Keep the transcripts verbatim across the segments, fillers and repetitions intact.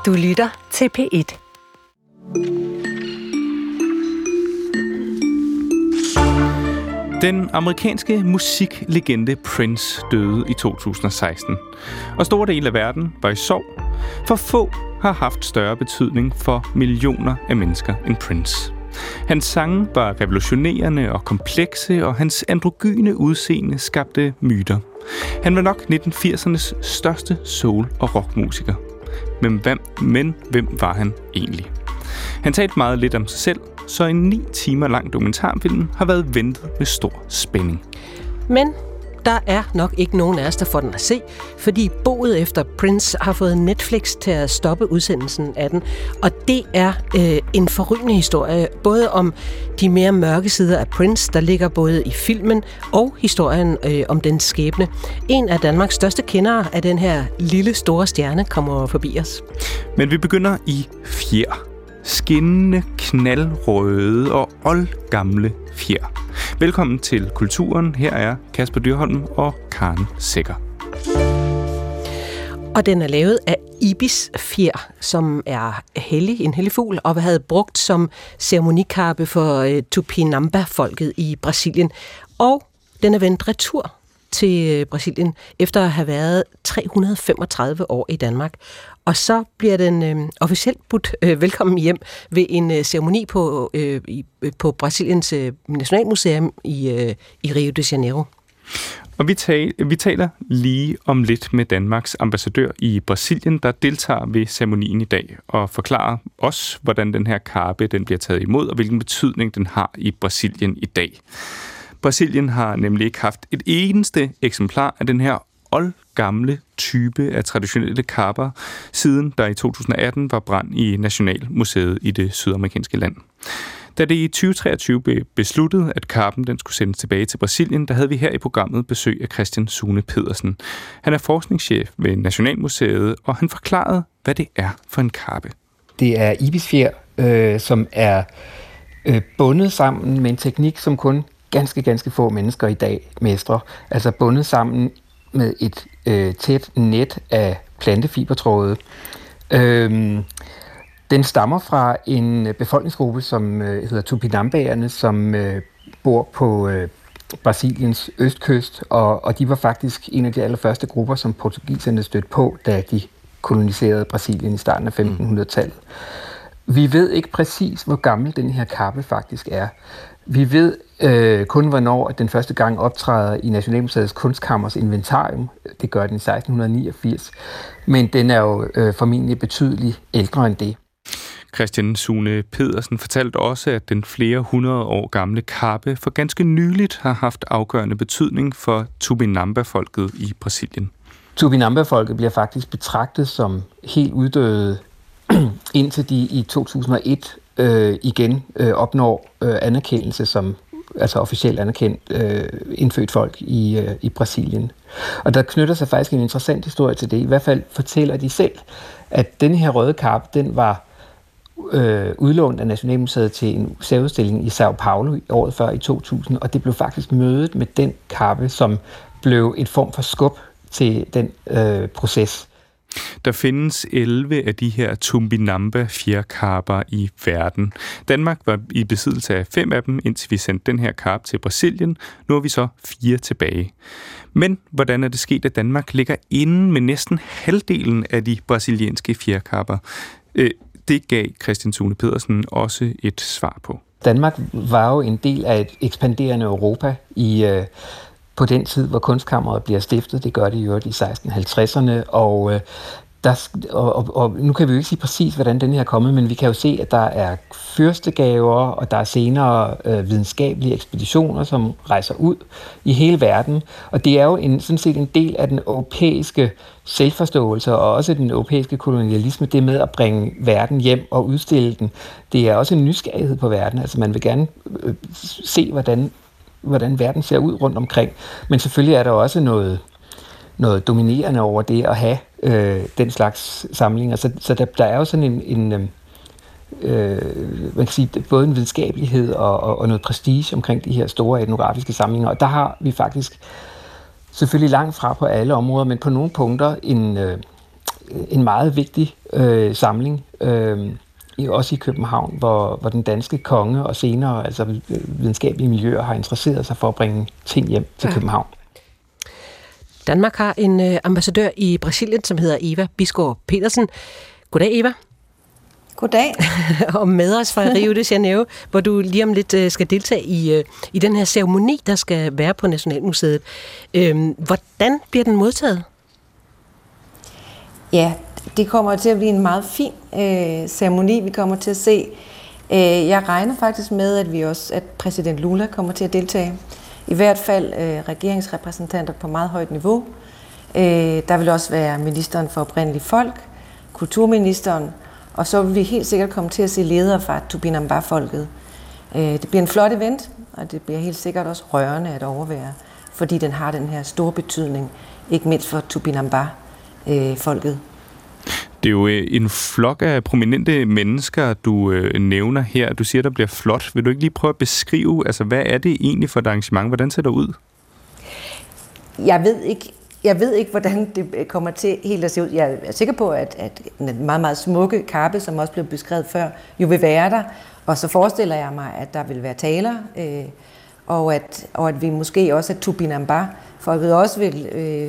Du lytter til P et. Den amerikanske musiklegende Prince døde i to tusind og seksten, og store dele af verden var i sorg, for få har haft større betydning for millioner af mennesker end Prince. Hans sange var revolutionerende og komplekse, og hans androgyne udseende skabte myter. Han var nok nitten firsernes største soul- og rockmusiker. Men hvem, men hvem var han egentlig? Han talte meget lidt om sig selv, så en ni timer lang dokumentarfilm har været ventet med stor spænding. Men der er nok ikke nogen af os, der får den at se, fordi boet efter Prince har fået Netflix til at stoppe udsendelsen af den. Og det er øh, en forrygende historie, både om de mere mørke sider af Prince, der ligger både i filmen og historien øh, om den skæbne. En af Danmarks største kendere af den her lille store stjerne kommer forbi os. Men vi begynder i fjer. Skinnende, knaldrøde og oldgamle fjer. Velkommen til Kulturen. Her er Kasper Dyrholm og Karen Sækker. Og den er lavet af ibisfjer, som er hellig, en hellig fugl, og havde brugt som ceremonikarpe for uh, Tupinamba-folket i Brasilien. Og den er vendt retur til Brasilien, efter at have været tre hundrede og femogtredive år i Danmark. Og så bliver den øh, officielt budt øh, velkommen hjem ved en øh, ceremoni på, øh, i, på Brasiliens øh, Nationalmuseum i, øh, i Rio de Janeiro. Og vi, tal, vi taler lige om lidt med Danmarks ambassadør i Brasilien, der deltager ved ceremonien i dag, og forklarer os, hvordan den her karpe den bliver taget imod, og hvilken betydning den har i Brasilien i dag. Brasilien har nemlig ikke haft et eneste eksemplar af den her oldgamle type af traditionelle karper, siden der i to tusind og atten var brand i Nationalmuseet i det sydamerikanske land. Da det i tyve treogtyve blev besluttet, at karpen den skulle sendes tilbage til Brasilien, der havde vi her i programmet besøg af Christian Sune Pedersen. Han er forskningschef ved Nationalmuseet, og han forklarede, hvad det er for en karpe. Det er ibisfjer, øh, som er øh, bundet sammen med en teknik, som kun ganske, ganske få mennesker i dag mestrer. Altså bundet sammen med et øh, tæt net af plantefibertråde. Øhm, den stammer fra en befolkningsgruppe, som øh, hedder Tupinambaerne, som øh, bor på øh, Brasiliens østkyst, og, og de var faktisk en af de allerførste grupper, som portugiserne stødte på, da de koloniserede Brasilien i starten af femtenhundredetallet. Vi ved ikke præcis, hvor gammel den her karpe faktisk er. Vi ved øh, kun, hvornår den første gang optræder i Nationalmuseets Kunstkammers inventarium. Det gør den i seksten niogfirs. Men den er jo øh, formentlig betydeligt ældre end det. Christian Sune Pedersen fortalte også, at den flere hundrede år gamle karpe for ganske nyligt har haft afgørende betydning for Tupinamba-folket i Brasilien. Tupinamba-folket bliver faktisk betragtet som helt uddøde, indtil de i to tusind og et øh, igen øh, opnår øh, anerkendelse som altså officielt anerkendt øh, indfødt folk i, øh, i Brasilien. Og der knytter sig faktisk en interessant historie til det. I hvert fald fortæller de selv, at den her røde karpe, den var øh, udlånt af Nationalmuseet til en særudstilling i São Paulo året før i to tusind, og det blev faktisk mødet med den karpe, som blev et form for skub til den øh, proces. Der findes elleve af de her Tupinamba-fjerkarper i verden. Danmark var i besiddelse af fem af dem, indtil vi sendte den her karp til Brasilien. Nu er vi så fire tilbage. Men hvordan er det sket, at Danmark ligger inde med næsten halvdelen af de brasilianske fjerkarper? Det gav Christian Sune Pedersen også et svar på. Danmark var jo en del af et ekspanderende Europa i på den tid, hvor Kunstkammeret bliver stiftet. Det gør det jo i seksten halvtredserne, og, øh, der, og, og, og nu kan vi jo ikke sige præcis, hvordan den her er kommet, men vi kan jo se, at der er fyrstegaver, og der er senere øh, videnskabelige ekspeditioner, som rejser ud i hele verden, og det er jo en, sådan set en del af den europæiske selvforståelse, og også den europæiske kolonialisme, det med at bringe verden hjem og udstille den. Det er også en nysgerrighed på verden, altså man vil gerne øh, se, hvordan hvordan verden ser ud rundt omkring. Men selvfølgelig er der også noget, noget dominerende over det at have øh, den slags samlinger. Så, så der, der er jo sådan en, en øh, man kan sige, både en videnskabelighed og, og, og noget prestige omkring de her store etnografiske samlinger. Og der har vi faktisk selvfølgelig langt fra på alle områder, men på nogle punkter en, øh, en meget vigtig øh, samling, øh, også i København, hvor, hvor den danske konge og senere altså videnskabelige miljøer har interesseret sig for at bringe ting hjem til København. Danmark har en øh, ambassadør i Brasilien, som hedder Eva Bisgaard Petersen. Goddag, Eva. Goddag. Og med os fra Rio de Janeiro, hvor du lige om lidt øh, skal deltage i, øh, i den her ceremoni, der skal være på Nationalmuseet. Øh, hvordan bliver den modtaget? Ja, det kommer til at blive en meget fin øh, ceremoni, vi kommer til at se. Øh, jeg regner faktisk med, at vi også, at præsident Lula kommer til at deltage. I hvert fald øh, regeringsrepræsentanter på meget højt niveau. Øh, der vil også være ministeren for oprindelige folk, kulturministeren, og så vil vi helt sikkert komme til at se ledere fra Tupinamba-folket. Øh, det bliver en flot event, og det bliver helt sikkert også rørende at overvære, fordi den har den her store betydning, ikke mindst for Tupinamba-folket. Det er jo en flok af prominente mennesker, du øh, nævner her. Du siger, der bliver flot. Vil du ikke lige prøve at beskrive, altså hvad er det egentlig for et arrangement? Hvordan ser det ud? Jeg ved ikke, jeg ved ikke hvordan det kommer til helt at se ud. Jeg er sikker på, at, at en meget, meget smukke kappe, som også blev beskrevet før, jo vil være der. Og så forestiller jeg mig, at der vil være taler, øh, og, at, og at vi måske også, at Tupinamba, folket også vil øh,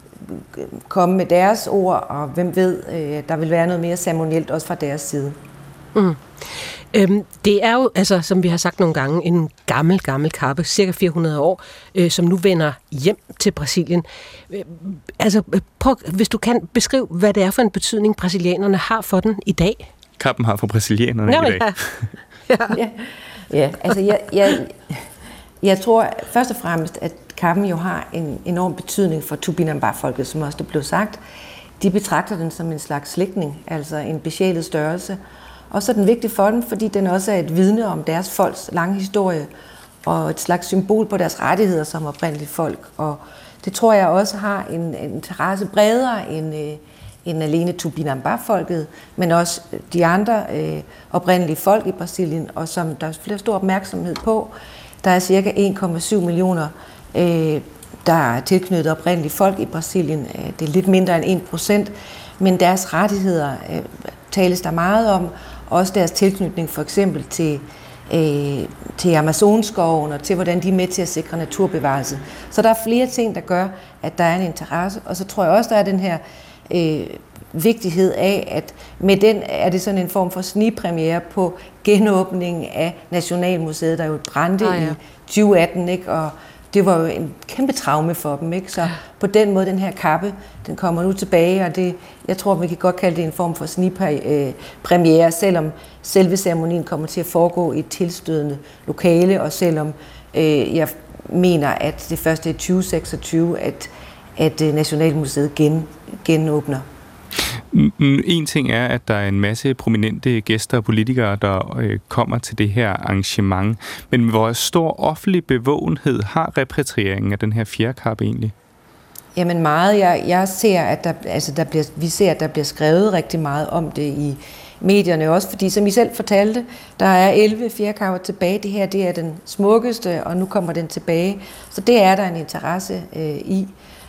komme med deres ord, og hvem ved, øh, der vil være noget mere ceremonielt også fra deres side. Mm. Øhm, det er jo, altså, som vi har sagt nogle gange, en gammel, gammel kappe, cirka fire hundrede år, øh, som nu vender hjem til Brasilien. Øh, altså, prøv, hvis du kan beskrive, hvad det er for en betydning, brasilianerne har for den i dag. Kappen har for brasilianerne Nå, i dag. Ja. ja. ja. ja, altså jeg, jeg, jeg tror først og fremmest, at kappen jo har en enorm betydning for Tupinamba-folket, som også det blev sagt. De betragter den som en slags slægtning, altså en besjælet størrelse. Og så er den vigtig for dem, fordi den også er et vidne om deres folks lange historie, og et slags symbol på deres rettigheder som oprindelige folk. Og det tror jeg også har en, en interesse bredere end, øh, end alene Tupinamba-folket, men også de andre øh, oprindelige folk i Brasilien, og som der er flere stor opmærksomhed på. Der er cirka en komma syv millioner, øh, der er tilknyttet oprindelige folk i Brasilien. Det er lidt mindre end en procent, men deres rettigheder øh, tales der meget om. Også deres tilknytning for eksempel til, øh, til Amazonskoven og til, hvordan de er med til at sikre naturbevarelse. Så der er flere ting, der gør, at der er en interesse. Og så tror jeg også, der er den her øh, vigtighed af, at med den er det sådan en form for snigpremiere på genåbningen af Nationalmuseet, der jo brændte ah, ja. i tyve atten, ikke? Og det var jo en kæmpe traume for dem, ikke? Så på den måde, den her kappe, den kommer nu tilbage, og det, jeg tror, vi kan godt kalde det en form for snigpremiere, selvom selve ceremonien kommer til at foregå i et tilstødende lokale, og selvom øh, jeg mener, at det først er i tyve seksogtyve, at, at Nationalmuseet gen, genåbner. En ting er, at der er en masse prominente gæster og politikere, der øh, kommer til det her arrangement. Men hvor stor offentlig bevågenhed har repatrieringen af den her fjerkappe egentlig? Jamen meget. Jeg, jeg ser, at der, altså der bliver, vi ser, at der bliver skrevet rigtig meget om det i medierne også, fordi som I selv fortalte, der er elleve fjerkapper tilbage. Det her, det er den smukkeste, og nu kommer den tilbage. Så det er der en interesse øh, i.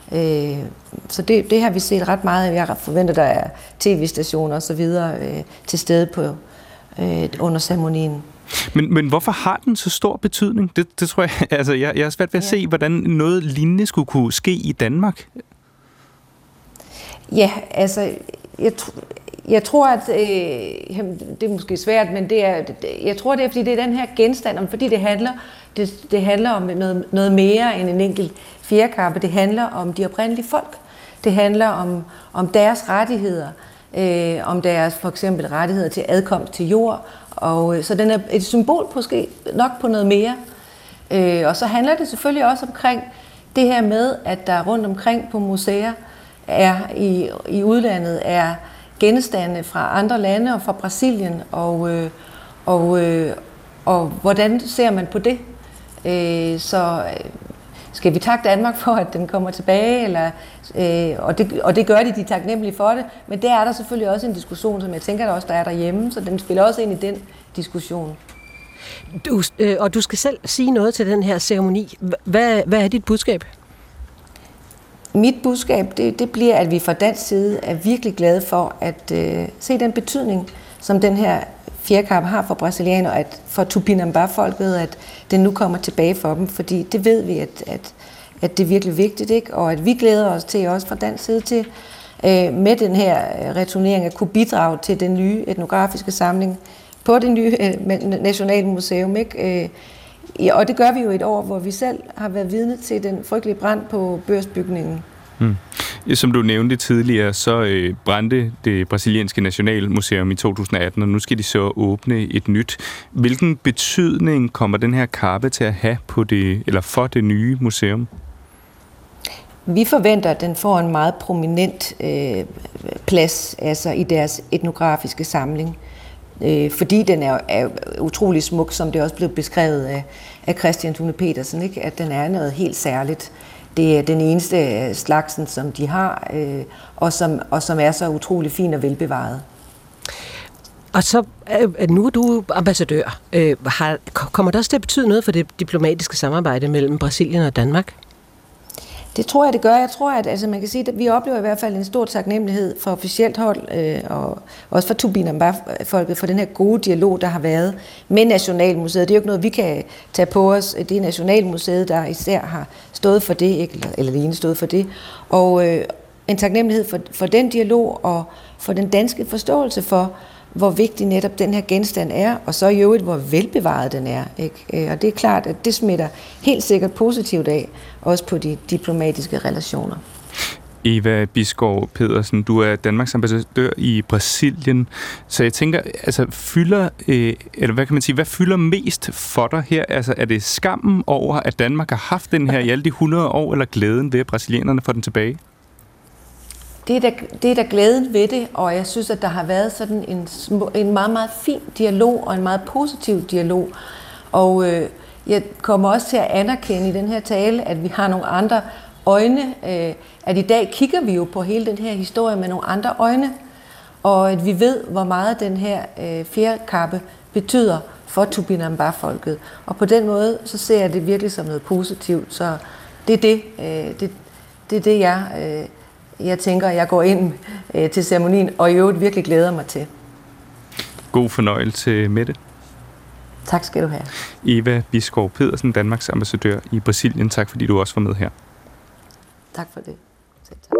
Så det, det har vi set ret meget af. Jeg forventer, der er tv-stationer og så videre øh, til stede på, øh, under ceremonien. Men, men hvorfor har den så stor betydning? Det, det tror jeg, altså jeg, jeg er svært ved at ja. se, hvordan noget lignende skulle kunne ske i Danmark. Ja, altså jeg, jeg tror, at øh, det er måske svært, men det er, jeg tror, det er, fordi det er den her genstand, om, fordi det handler, det, det handler om noget, noget mere end en enkelt fjerkappe. Det handler om de oprindelige folk. Det handler om, om deres rettigheder, øh, om deres for eksempel rettigheder til adkomst til jord. Og, øh, så den er et symbol måske nok på noget mere. Øh, og så handler det selvfølgelig også omkring det her med, at der rundt omkring på museer er i, i udlandet er genstande fra andre lande og fra Brasilien. Og, øh, og, øh, og hvordan ser man på det? Øh, så skal vi takke Danmark for, at den kommer tilbage, eller, øh, og, det, og det gør de, de er taknemmelige for det, men der er der selvfølgelig også en diskussion, som jeg tænker, der også der er derhjemme, så den spiller også ind i den diskussion. Du, øh, og du skal selv sige noget til den her ceremoni. Hvad, hvad er dit budskab? mit budskab, det, det bliver, at vi fra dansk side er virkelig glade for at øh, se den betydning, som den her fjerkappe har for brasilianer, og at for Tupinambá-folket, at den nu kommer tilbage for dem, fordi det ved vi, at, at, at det er virkelig vigtigt, ikke? Og at vi glæder os til, også fra dansk side til, øh, med den her returnering, at kunne bidrage til den nye etnografiske samling på det nye øh, Nationalmuseum, ikke? Øh, ja, og det gør vi jo et år, hvor vi selv har været vidne til den frygtelige brand på Børsbygningen. Hmm. Som du nævnte tidligere, så øh, brændte det brasilianske Nationalmuseum i to tusind atten, og nu skal de så åbne et nyt. Hvilken betydning kommer den her kappe til at have på det, eller for det nye museum? Vi forventer, at den får en meget prominent øh, plads altså i deres etnografiske samling, øh, fordi den er, er utrolig smuk, som det også blev beskrevet af, af Christian Thune Petersen, ikke? At den er noget helt særligt. Det er den eneste slagsen, som de har, øh, og, som, og som er så utrolig fin og velbevaret. Og så øh, nu er du ambassadør. Øh, har, kommer det også til at betyde noget for det diplomatiske samarbejde mellem Brasilien og Danmark? Det tror jeg, det gør. Jeg tror, at altså, man kan sige, at vi oplever i hvert fald en stor taknemmelighed fra officielt hold, øh, og også fra Tupinambá-folket, for den her gode dialog, der har været med Nationalmuseet. Det er jo ikke noget, vi kan tage på os. Det er Nationalmuseet, der især har stået for det, ikke? Eller, eller alene stået for det. Og øh, en taknemmelighed for, for den dialog, og for den danske forståelse for, hvor vigtig netop den her genstand er, og så i øvrigt, hvor velbevaret den er. Ikke? Og det er klart, at det smitter helt sikkert positivt af, også på de diplomatiske relationer. Eva Bisgaard Pedersen, du er Danmarks ambassadør i Brasilien, så jeg tænker, altså fylder, øh, eller hvad kan man sige, hvad fylder mest for dig her? Altså er det skammen over, at Danmark har haft den her i alle de hundrede år, eller glæden ved, at brasilianerne får den tilbage? Det er, da, det er da glæden ved det, og jeg synes, at der har været sådan en, en meget, meget fin dialog, og en meget positiv dialog. Og øh, jeg kommer også til at anerkende i den her tale, at vi har nogle andre øjne. Øh, at i dag kigger vi jo på hele den her historie med nogle andre øjne, og at vi ved, hvor meget den her øh, fjerkappe betyder for Tupinambá-folket. Og på den måde, så ser jeg det virkelig som noget positivt. Så det er det, øh, det, det, er det jeg... Øh, Jeg tænker, at jeg går ind øh, til ceremonien, og i øvrigt virkelig glæder mig til. God fornøjelse med det. Tak skal du have. Eva Bisgaard Pedersen, Danmarks ambassadør i Brasilien. Tak fordi du også var med her. Tak for det. Selv tak.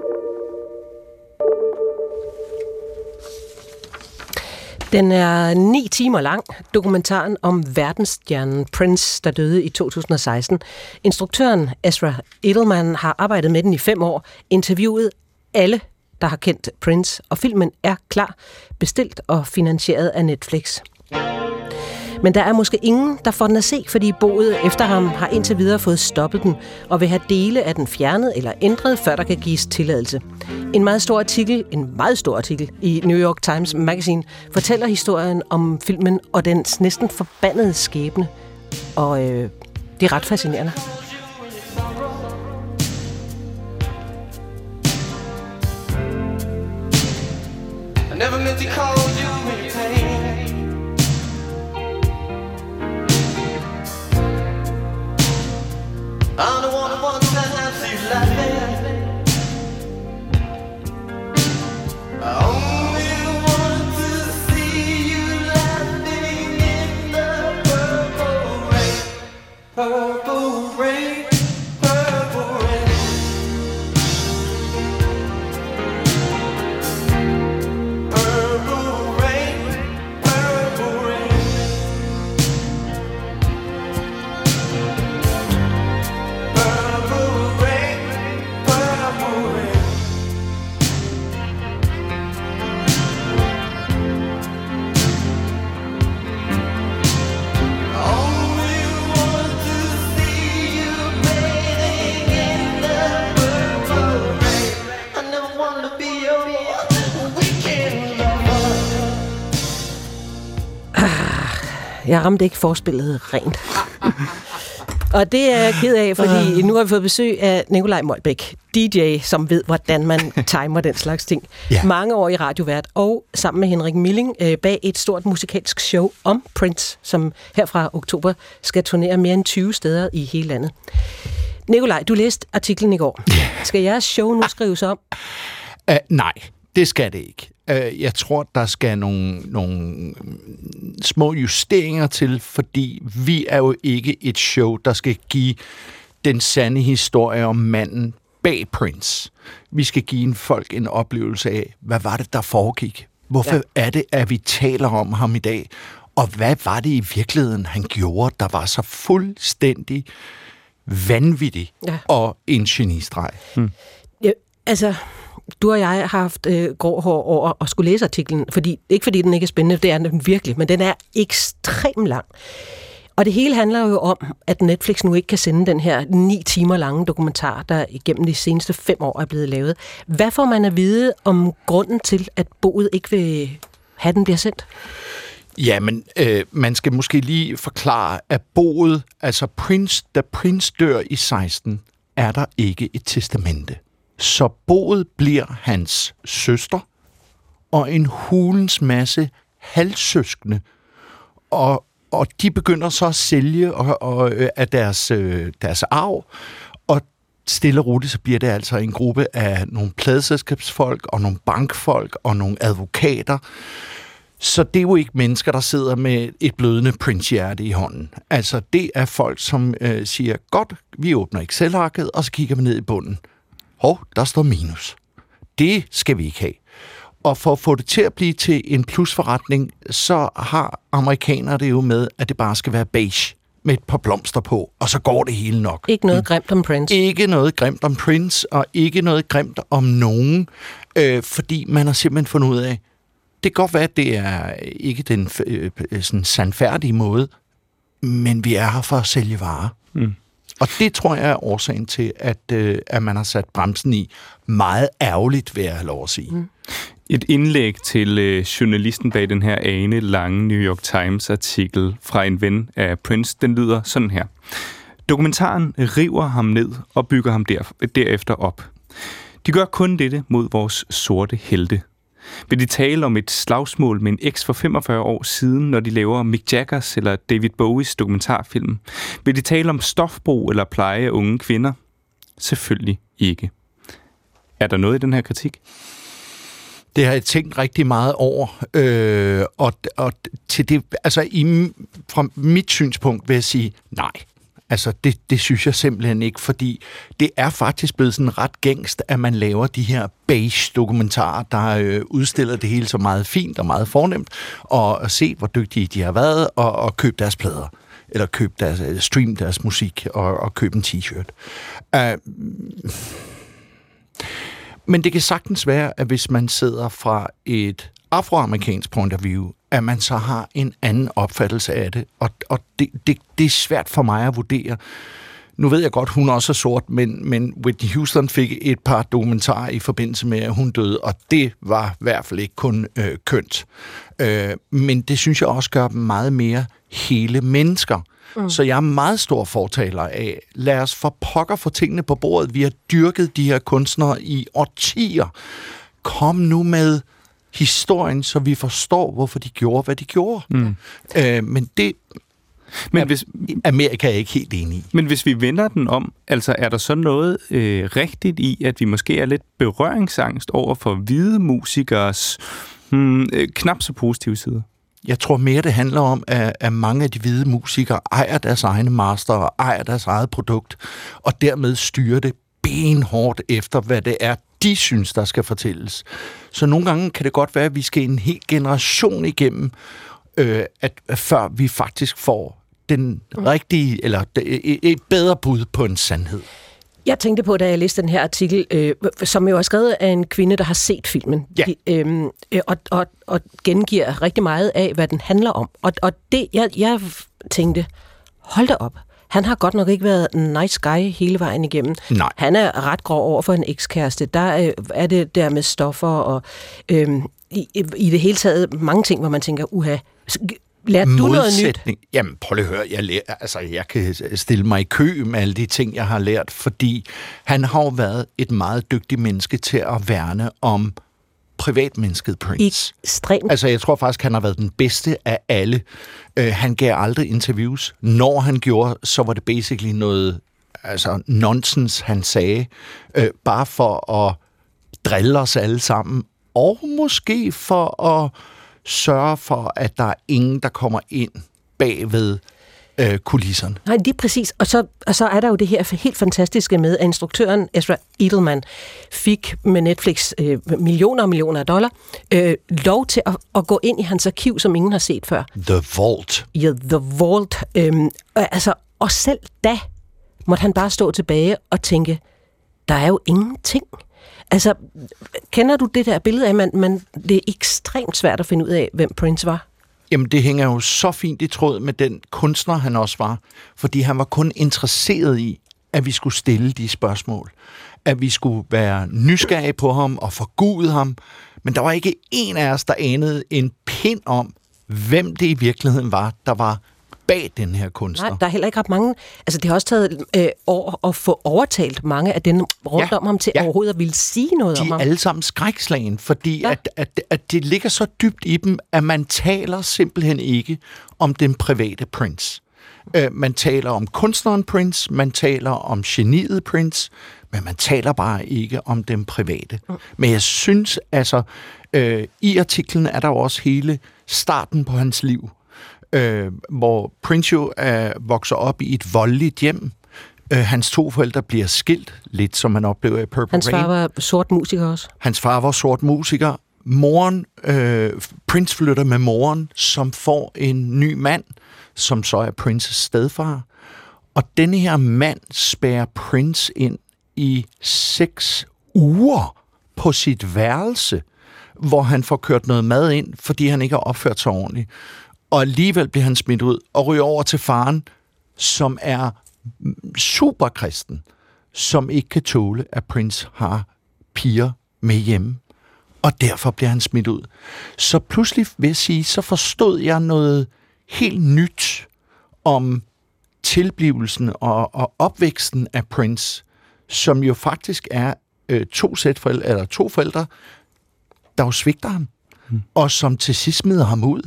Den er ni timer lang, dokumentaren om verdensstjernen Prince, der døde i to tusind og seksten. Instruktøren Ezra Edelman har arbejdet med den i fem år, interviewet alle, der har kendt Prince, og filmen er klar, bestilt og finansieret af Netflix. Men der er måske ingen, der får den at se, fordi boet efter ham har indtil videre fået stoppet den, og vil have dele af den fjernet eller ændret, før der kan gives tilladelse. En meget stor artikel, en meget stor artikel i New York Times Magazine fortæller historien om filmen og dens næsten forbandede skæbne, og øh, det er ret fascinerende. I never meant to call you in pain. I'm the one who wants to have you laughing. I only want to see you laughing in the purple rain. Purple rain, purple rain. Purple rain, purple rain. Jeg ramte ikke forspillet rent. Og det er jeg ked af, fordi nu har vi fået besøg af Nikolaj Molbæk, D J, som ved, hvordan man timer den slags ting. Ja. Mange år i radiovært, og sammen med Henrik Milling bag et stort musikalsk show om Prince, som her fra oktober skal turnere mere end tyve steder i hele landet. Nikolaj, du læste artiklen i går. Skal jeres show nu skrives om? Uh, nej, det skal det ikke. Uh, jeg tror, der skal nogle, nogle små justeringer til, fordi vi er jo ikke et show, der skal give den sande historie om manden bag Prince. Vi skal give en folk en oplevelse af, hvad var det, der foregik? Hvorfor ja. er det, at vi taler om ham i dag? Og hvad var det i virkeligheden, han gjorde, der var så fuldstændig vanvittig ja. og en genistreg? Hmm. Ja, altså, du og jeg har haft øh, grå hår over at skulle læse artiklen, fordi, ikke fordi den ikke er spændende, det er den virkelig, men den er ekstremt lang. Og det hele handler jo om, at Netflix nu ikke kan sende den her ni timer lange dokumentar, der igennem de seneste fem år er blevet lavet. Hvad får man at vide om grunden til, at boet ikke vil have, den bliver sendt? Jamen, øh, man skal måske lige forklare, at boet, altså Prince, da Prince dør i seksten, er der ikke et testamente. Så boet bliver hans søster og en hulens masse halvsøskende, og Og de begynder så at sælge og, og, øh, af deres, øh, deres arv, og stille og roligt, så bliver det altså en gruppe af nogle pladeselskabsfolk, og nogle bankfolk, og nogle advokater. Så det er jo ikke mennesker, der sidder med et blødende Prince-hjerte i hånden. Altså, det er folk, som øh, siger, godt, vi åbner Excel-arket, og så kigger vi ned i bunden. Hov, der står minus. Det skal vi ikke have. Og for at få det til at blive til en plusforretning, så har amerikanere det jo med, at det bare skal være beige med et par blomster på, og så går det hele nok. Ikke noget grimt om Prince. Ikke noget grimt om Prince, og ikke noget grimt om nogen, øh, fordi man har simpelthen fundet ud af, det kan godt være, at det er ikke den øh, sådan sandfærdige måde, men vi er her for at sælge varer. Mm. Og det tror jeg er årsagen til, at, øh, at man har sat bremsen i. Meget ærgerligt, vil jeg have lov at sige. Mm. Et indlæg til øh, journalisten bag den her ane lange New York Times-artikel fra en ven af Prince, den lyder sådan her. Dokumentaren river ham ned og bygger ham der, derefter op. De gør kun dette mod vores sorte helte. Vil de tale om et slagsmål med en eks for femogfyrre år siden, når de laver Mick Jaggers eller David Bowies dokumentarfilm? Vil de tale om stofbrug eller pleje af unge kvinder? Selvfølgelig ikke. Er der noget i den her kritik? Det har jeg tænkt rigtig meget over, øh, og, og til det, altså i, fra mit synspunkt vil jeg sige nej. Altså det, det synes jeg simpelthen ikke, fordi det er faktisk blevet sådan ret gængst, at man laver de her beige dokumentarer, der øh, udstiller det hele så meget fint og meget fornemt, og at se, hvor dygtige de har været, og, og købe deres plader, eller købe deres, eller stream deres musik, og, og købe en t-shirt. Uh, Men det kan sagtens være, at hvis man sidder fra et afroamerikansk point of view, at man så har en anden opfattelse af det. Og, og det, det, det er svært for mig at vurdere. Nu ved jeg godt, hun også er sort, men, men Whitney Houston fik et par dokumentarer i forbindelse med, at hun døde, og det var i hvert fald ikke kun øh, kønt. Øh, men det synes jeg også gør dem meget mere hele mennesker. Mm. Så jeg er meget stor fortaler af, lad os for pokker få tingene på bordet. Vi har dyrket de her kunstnere i årtier. Kom nu med historien, så vi forstår, hvorfor de gjorde, hvad de gjorde. Mm. Øh, men det men hvis, Amerika er ikke helt enig i. Men hvis vi vender den om, altså er der så noget øh, rigtigt i, at vi måske er lidt berøringsangst over for hvide musikers hmm, øh, knap så positive sider? Jeg tror mere, det handler om, at, at mange af de hvide musikere ejer deres egne master og ejer deres eget produkt, og dermed styrer det benhårdt efter, hvad det er, de synes, der skal fortælles. Så nogle gange kan det godt være, at vi skal en hel generation igennem, øh, at, at før vi faktisk får den rigtige, eller et, et bedre bud på en sandhed. Jeg tænkte på, da jeg læste den her artikel, øh, som jo er skrevet af en kvinde, der har set filmen, ja. de, øh, og, og, og gengiver rigtig meget af, hvad den handler om. Og, og det, jeg, jeg tænkte, hold da op, han har godt nok ikke været en nice guy hele vejen igennem. Nej. Han er ret grov over for en ekskæreste. Der øh, er det der med stoffer og øh, i, i det hele taget mange ting, hvor man tænker, uha, lærte du noget nyt? Jamen, prøv lige at høre. Jeg, lærer, altså, jeg kan stille mig i kø med alle de ting, jeg har lært, fordi han har jo været et meget dygtigt menneske til at værne om privatmennesket Prince. Ekstremt. Altså, jeg tror faktisk, han har været den bedste af alle. Uh, han gav aldrig interviews. Når han gjorde, så var det basically noget altså nonsens, han sagde, øh, bare for at drille os alle sammen, og måske for at sørge for, at der er ingen, der kommer ind bagved øh, kulisserne. Nej, det er præcis. Og så, og så er der jo det her helt fantastiske med, at instruktøren Ezra Edelman fik med Netflix øh, millioner og millioner af dollar øh, lov til at, at gå ind i hans arkiv, som ingen har set før. The Vault. Ja, The Vault. Øh, og, altså, og selv da måtte han bare stå tilbage og tænke, der er jo ingenting. Altså, kender du det der billede af, at man, man, det er ekstremt svært at finde ud af, hvem Prince var? Jamen, det hænger jo så fint i tråd med den kunstner, han også var. Fordi han var kun interesseret i, at vi skulle stille de spørgsmål. At vi skulle være nysgerrige på ham og forgude ham. Men der var ikke en af os, der anede en pind om, hvem det i virkeligheden var, der var bag den her kunstner. Nej, der er heller ikke ret mange. Altså, det har også taget øh, år at få overtalt mange af dem rundt ja, om ham til ja. overhovedet at ville sige noget de om ham. De er alle sammen skrækslagen, fordi ja. at, at, at det ligger så dybt i dem, at man taler simpelthen ikke om den private Prince. Uh, man taler om kunstneren Prince, man taler om geniet Prince, men man taler bare ikke om den private. Mm. Men jeg synes, altså, øh, i artiklen er der jo også hele starten på hans liv, Øh, hvor Prince jo øh, vokser op i et voldeligt hjem. Øh, hans to forældre bliver skilt, lidt som man oplever i Purple Hans Rain. far var sort musiker også. Hans far var sort musiker. Moren, øh, Prince flytter med moren, som får en ny mand, som så er Princes stedfar. Og denne her mand spærrer Prince ind i seks uger på sit værelse, hvor han får kørt noget mad ind, fordi han ikke har opført sig ordentligt. Og alligevel bliver han smidt ud og ryger over til faren, som er superkristen, som ikke kan tåle, at Prince har piger med hjemme. Og derfor bliver han smidt ud. Så pludselig, vil jeg sige, så forstod jeg noget helt nyt om tilblivelsen og, og opvæksten af Prince, som jo faktisk er øh, to sæt forældre, eller to forældre, der jo svigter ham, hmm. og som til sidst smider ham ud.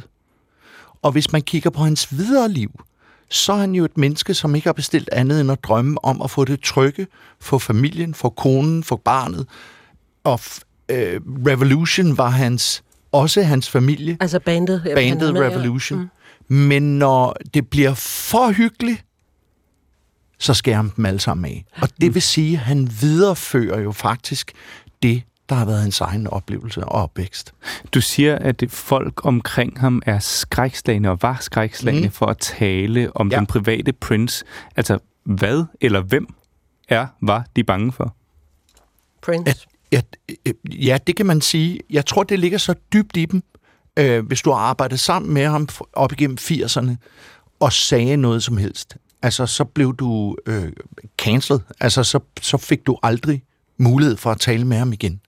Og hvis man kigger på hans videre liv, så er han jo et menneske, som ikke har bestilt andet end at drømme om at få det trygge for familien, for konen, for barnet. Og øh, Revolution var hans, også hans familie. Altså bandet. Bandet med, Revolution. Ja. Mm. Men når det bliver for hyggeligt, så skærer han dem alle sammen af. Og det vil sige, at han viderefører jo faktisk det, der har været hans egen oplevelse og opvækst. Du siger, at folk omkring ham er skrækslagne og var skrækslagne mm. for at tale om ja. den private Prince. Altså, hvad eller hvem er, var de bange for? Prince? At, at, ja, det kan man sige. Jeg tror, det ligger så dybt i dem, øh, hvis du har arbejdet sammen med ham op igennem firserne og sagde noget som helst. Altså, så blev du øh, cancelled. Altså, så, så fik du aldrig mulighed for at tale med ham igen.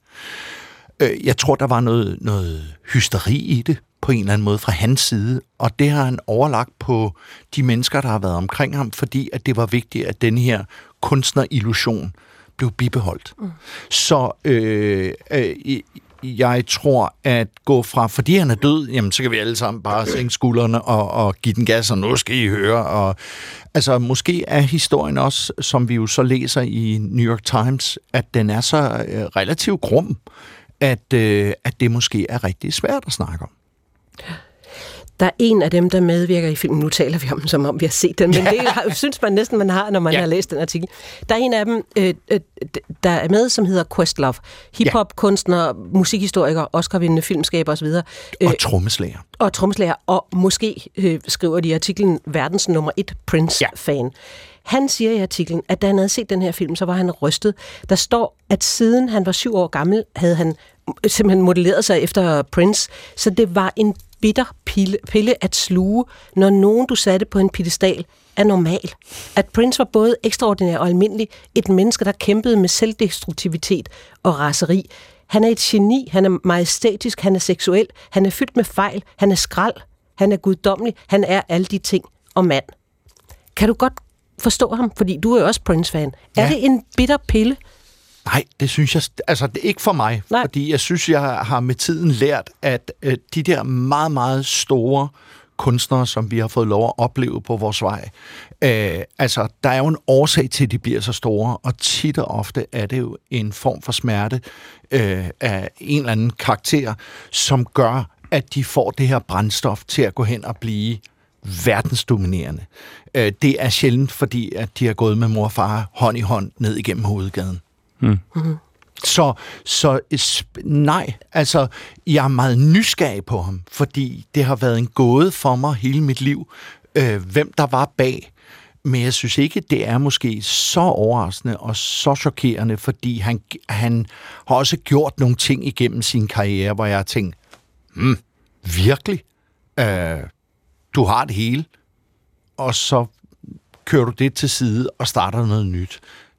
Jeg tror, der var noget, noget hysteri i det, på en eller anden måde fra hans side, og det har han overlagt på de mennesker, der har været omkring ham, fordi at det var vigtigt, at den her kunstnerillusion blev bibeholdt. Mm. Så øh, øh, jeg tror, at gå fra, fordi han er død, jamen så kan vi alle sammen bare sænke skuldrene og, og give den gas, og nu skal I høre. Og, altså måske er historien også, som vi jo så læser i New York Times, at den er så øh, relativt grum, at, øh, at det måske er rigtig svært at snakke om. Der er en af dem, der medvirker i filmen. Nu taler vi om den, som om vi har set den, men det synes man næsten, man har, når man ja. har læst den artikel. Der er en af dem, øh, øh, der er med, som hedder Questlove. Hip-hop-kunstner, musikhistoriker, Oscar-vindende filmskaber osv. Øh, og trommeslager. Og trommeslager, og måske øh, skriver de i artiklen verdens nummer et Prince-fan. Ja. Han siger i artiklen, at da han havde set den her film, så var han rystet. Der står, at siden han var syv år gammel, havde han simpelthen modelleret sig efter Prince, så det var en bitter pille, pille at sluge, når nogen, du satte på en piedestal, er normal. At Prince var både ekstraordinær og almindelig, et menneske, der kæmpede med selvdestruktivitet og raseri. Han er et geni, han er majestætisk, han er seksuel, han er fyldt med fejl, han er skrald, han er guddommelig, han er alle de ting og mand. Kan du godt forstå ham? Fordi du er jo også Prince-fan. Ja. Er det en bitter pille? Nej, det synes jeg, altså det er ikke for mig, Nej. fordi jeg synes, jeg har med tiden lært, at øh, de der meget, meget store kunstnere, som vi har fået lov at opleve på vores vej. Øh, altså, der er jo en årsag til, at de bliver så store, og tit og ofte er det jo en form for smerte øh, af en eller anden karakter, som gør, at de får det her brændstof til at gå hen og blive verdensdominerende. Øh, det er sjældent, fordi at de har gået med mor og far hånd i hånd ned igennem hovedgaden. Mm. Mm-hmm. Så, så nej, altså, jeg er meget nysgerrig på ham, fordi det har været en gåde for mig hele mit liv, øh, hvem der var bag. Men jeg synes ikke, det er måske så overraskende og så chokerende, fordi han, han har også gjort nogle ting igennem sin karriere, hvor jeg har tænkt, hmm, virkelig? Øh, du har det hele, og så kører du det til side og starter noget nyt,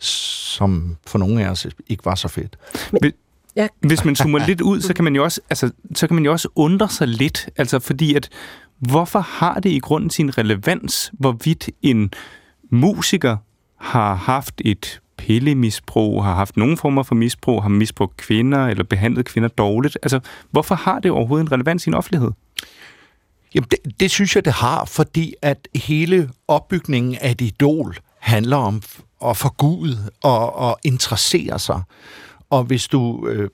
som for nogle af os ikke var så fedt. Men, ja. Hvis man zoomer lidt ud, så kan man jo også, altså, så kan man jo også undre sig lidt, altså fordi at, hvorfor har det i grunden sin relevans, hvorvidt en musiker har haft et pillemisbrug, har haft nogle former for misbrug, har misbrugt kvinder eller behandlet kvinder dårligt? Altså, hvorfor har det overhovedet en relevans i en offentlighed? Jamen, det, det synes jeg, det har, fordi at hele opbygningen af et idol handler om at forgude og, og interessere sig. Og hvis du øh,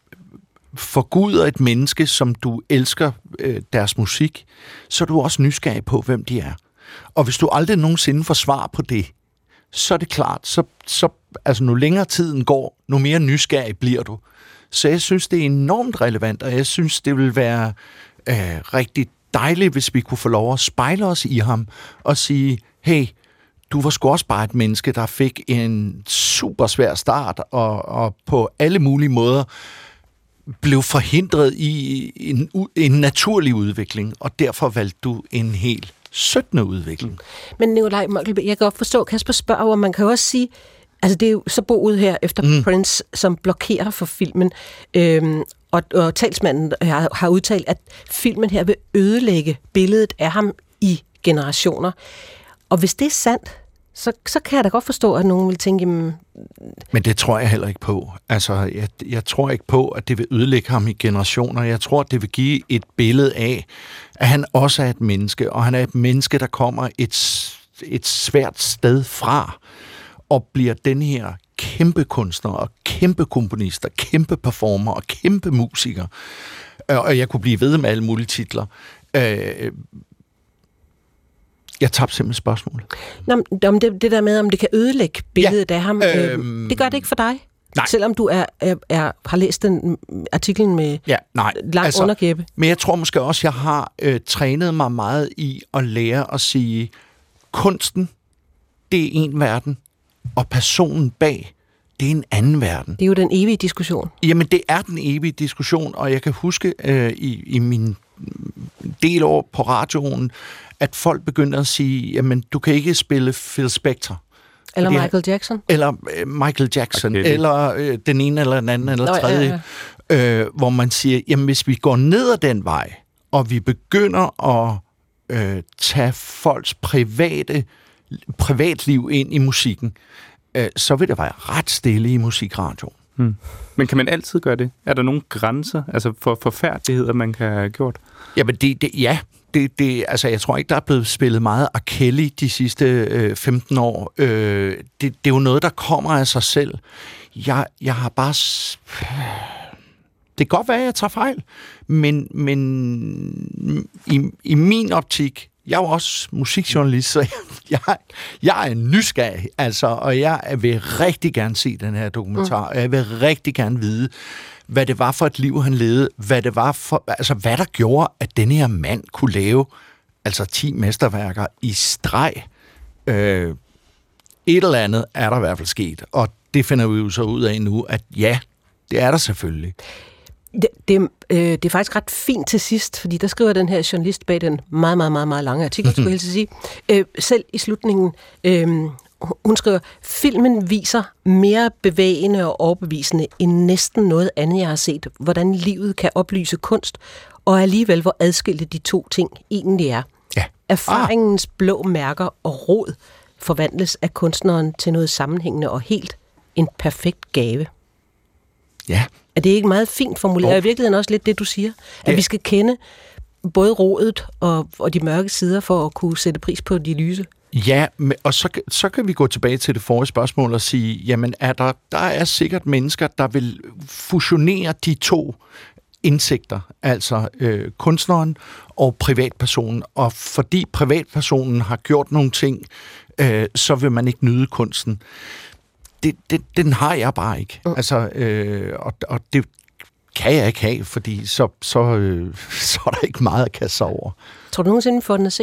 forguder et menneske, som du elsker øh, deres musik, så er du også nysgerrig på, hvem de er. Og hvis du aldrig nogensinde får svar på det, så er det klart, så, så altså, nu længere tiden går, nu mere nysgerrig bliver du. Så jeg synes, det er enormt relevant, og jeg synes, det vil være øh, rigtig dejligt, hvis vi kunne få lov at spejle os i ham og sige, hey, du var sgu også bare et menneske, der fik en super svær start, og, og på alle mulige måder blev forhindret i en, en naturlig udvikling, og derfor valgte du en helt syttende udvikling. Men Nikolaj Møgelberg, jeg kan godt forstå, Kasper spørger, hvor man kan også sige, altså det er jo så boet her efter mm. Prince, som blokerer for filmen, øhm, og, og talsmanden har, har udtalt, at filmen her vil ødelægge billedet af ham i generationer. Og hvis det er sandt, så, så kan jeg da godt forstå, at nogen vil tænke, jamen... Men det tror jeg heller ikke på. Altså, jeg, jeg tror ikke på, at det vil ødelægge ham i generationer. Jeg tror, at det vil give et billede af, at han også er et menneske, og han er et menneske, der kommer et, et svært sted fra, og bliver den her kæmpe kunstner, og kæmpe komponister, kæmpe performer, og kæmpe musiker. Og jeg kunne blive ved med alle mulige titler. Øh, Jeg tabte simpelthen spørgsmålet. Nå, om det, det der med, om det kan ødelægge billedet ja, af ham, øhm, det gør det ikke for dig? Nej. Selvom du er, er, er, har læst den artiklen med ja, nej. lang altså, underkæbe. Men jeg tror måske også, jeg har øh, trænet mig meget i at lære at sige, kunsten, det er en verden, og personen bag, det er en anden verden. Det er jo den evige diskussion. Jamen, det er den evige diskussion, og jeg kan huske øh, i, i min del år på radioen, at folk begyndte at sige, jamen, du kan ikke spille Phil Spector. Eller Michael Jackson. Eller øh, Michael Jackson, okay. eller øh, den ene eller den anden, eller Nå, tredje. Ja, ja. Øh, hvor man siger, jamen, hvis vi går ned ad den vej, og vi begynder at øh, tage folks private, privatliv ind i musikken, øh, så vil det være ret stille i musikradioen. Hmm. Men kan man altid gøre det? Er der nogle grænser, altså for forfærdeligheder, man kan have gjort? Jamen, det, det, ja. Det, det, altså, jeg tror ikke, der er blevet spillet meget R. Kelly de sidste øh, femten år. Øh, det, det er jo noget, der kommer af sig selv. Jeg, jeg har bare... Det kan godt være, at jeg tager fejl, men, men i, i min optik, jeg er jo også musikjournalist, så jeg, jeg, jeg er nysgerrig, altså, og jeg vil rigtig gerne se den her dokumentar, og jeg vil rigtig gerne vide, hvad det var for et liv, han levede, hvad det var for, altså, hvad der gjorde, at denne her mand kunne lave altså ti mesterværker i streg. Øh, et eller andet er der i hvert fald sket, og det finder vi jo så ud af nu, at ja, det er der selvfølgelig. Det, det, øh, det er faktisk ret fint til sidst, fordi der skriver den her journalist bag den meget, meget, meget, meget lange artikel, skulle jeg sige. Øh, selv i slutningen, øh, hun skriver, filmen viser mere bevægende og overbevisende end næsten noget andet, jeg har set, hvordan livet kan oplyse kunst, og alligevel hvor adskilte de to ting egentlig er. Ja. Erfaringens ah. blå mærker og rod forvandles af kunstneren til noget sammenhængende og helt en perfekt gave. Ja. Er det ikke meget fint formuleret? Og i virkeligheden også lidt det, du siger? At ja. vi skal kende både rodet og, og de mørke sider for at kunne sætte pris på de lyse. Ja, og så, så kan vi gå tilbage til det forrige spørgsmål og sige, jamen er der, der er sikkert mennesker, der vil fusionere de to indsigter, altså øh, kunstneren og privatpersonen, og fordi privatpersonen har gjort nogle ting, øh, så vil man ikke nyde kunsten. Det, det, den har jeg bare ikke. Mm. Altså, øh, og, og det kan jeg ikke have, fordi så, så, øh, så er der ikke meget at kaste sig over. Tror du nogensinde får den at se?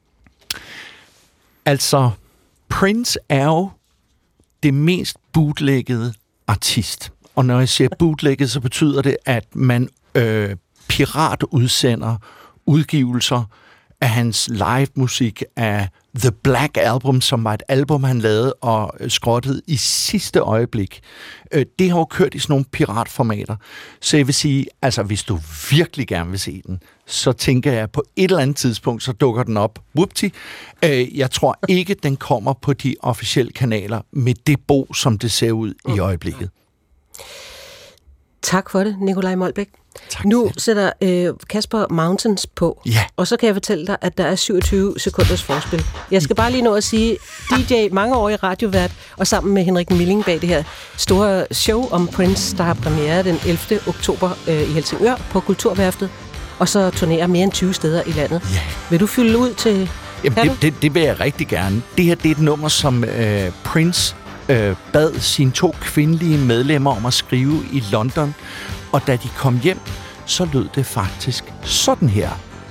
Altså, Prince er jo det mest bootleggede artist. Og når jeg siger bootlegget, så betyder det, at man øh, piratudsender udgivelser af hans live-musik af The Black Album, som var et album, han lavede og skrottede i sidste øjeblik. Øh, det har jo kørt i sådan nogle piratformater. Så jeg vil sige, altså hvis du virkelig gerne vil se den, så tænker jeg, på et eller andet tidspunkt, så dukker den op. Whoopty. Øh, jeg tror ikke, den kommer på de officielle kanaler med det bo, som det ser ud i øjeblikket. Tak for det, Nikolaj Molbech. Tak. Nu sætter øh, Kasper Mountains på, ja. Og så kan jeg fortælle dig, at der er syvogtyve sekunders forspil. Jeg skal bare lige nå at sige, D J, mangeårig radiovært, og sammen med Henrik Milling bag det her store show om Prince, der har premiere den ellevte oktober øh, i Helsingør på Kulturværftet, og så turnerer mere end tyve steder i landet. Ja. Vil du fylde ud til... Jamen, det, det, det vil jeg rigtig gerne. Det her det er et nummer, som øh, Prince øh, bad sine to kvindelige medlemmer om at skrive i London, og da de kom hjem, så lød det faktisk sådan her.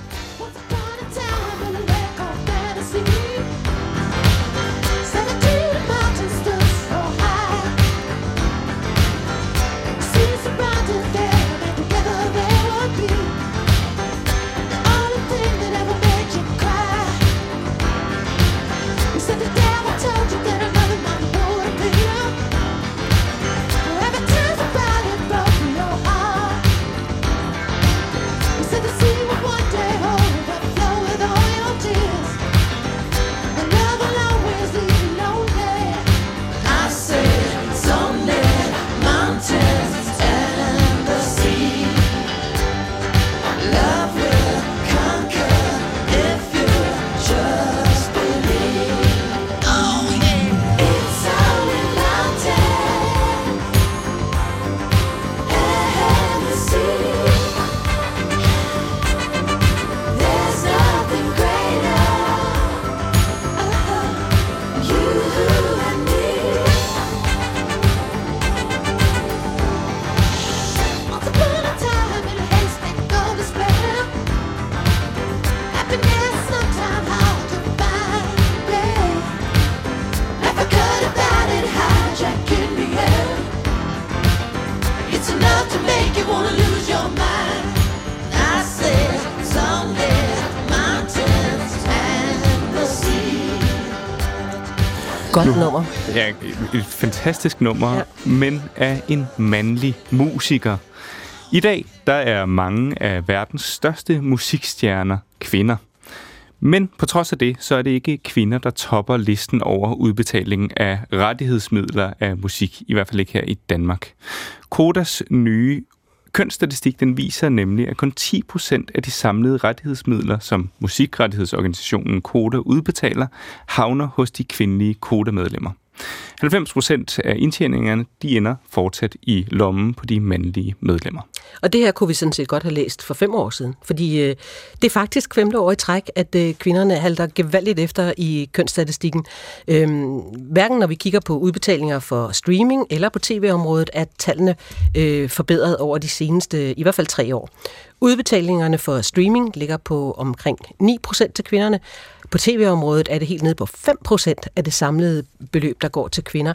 Godt nummer. Ja, et fantastisk nummer, ja. Men af en mandlig musiker. I dag, der er mange af verdens største musikstjerner kvinder. Men på trods af det, så er det ikke kvinder, der topper listen over udbetalingen af rettighedsmidler af musik, i hvert fald ikke her i Danmark. Kodas nye kønsstatistik, den viser nemlig, at kun ti procent af de samlede rettighedsmidler, som musikrettighedsorganisationen Koda udbetaler, havner hos de kvindelige Koda-medlemmer. halvfems procent af indtjeningerne, de ender fortsat i lommen på de mandlige medlemmer. Og det her kunne vi sådan set godt have læst for fem år siden, fordi øh, det er faktisk femte år i træk, at øh, kvinderne halter gevaldigt efter i kønsstatistikken. Øhm, hverken når vi kigger på udbetalinger for streaming eller på tv-området, er tallene øh, forbedret over de seneste, i hvert fald tre år. Udbetalingerne for streaming ligger på omkring ni procent til kvinderne. På tv-området er det helt nede på fem procent af det samlede beløb, der går til kvinder.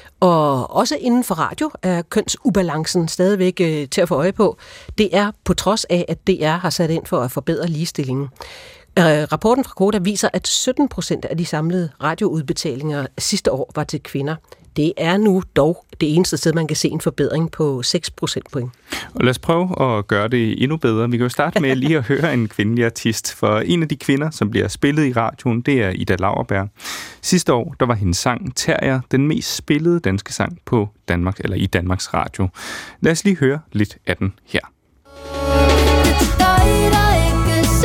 Og også inden for radio er kønsubalancen stadigvæk øh, til at få øje på. Det er på trods af, at D R har sat ind for at forbedre ligestillingen. Øh, rapporten fra Koda viser, at sytten procent af de samlede radioudbetalinger sidste år var til kvinder. Det er nu dog det eneste sted, man kan se en forbedring på seks procentpoint. Og lad os prøve at gøre det endnu bedre. Vi kan jo starte med lige at høre en kvindelig artist, for en af de kvinder, som bliver spillet i radioen, det er Ida Lauerberg. Sidste år, der var hendes sang Terrier den mest spillede danske sang på Danmark, eller i Danmarks Radio. Lad os lige høre lidt af den her. Det er dig, der ikke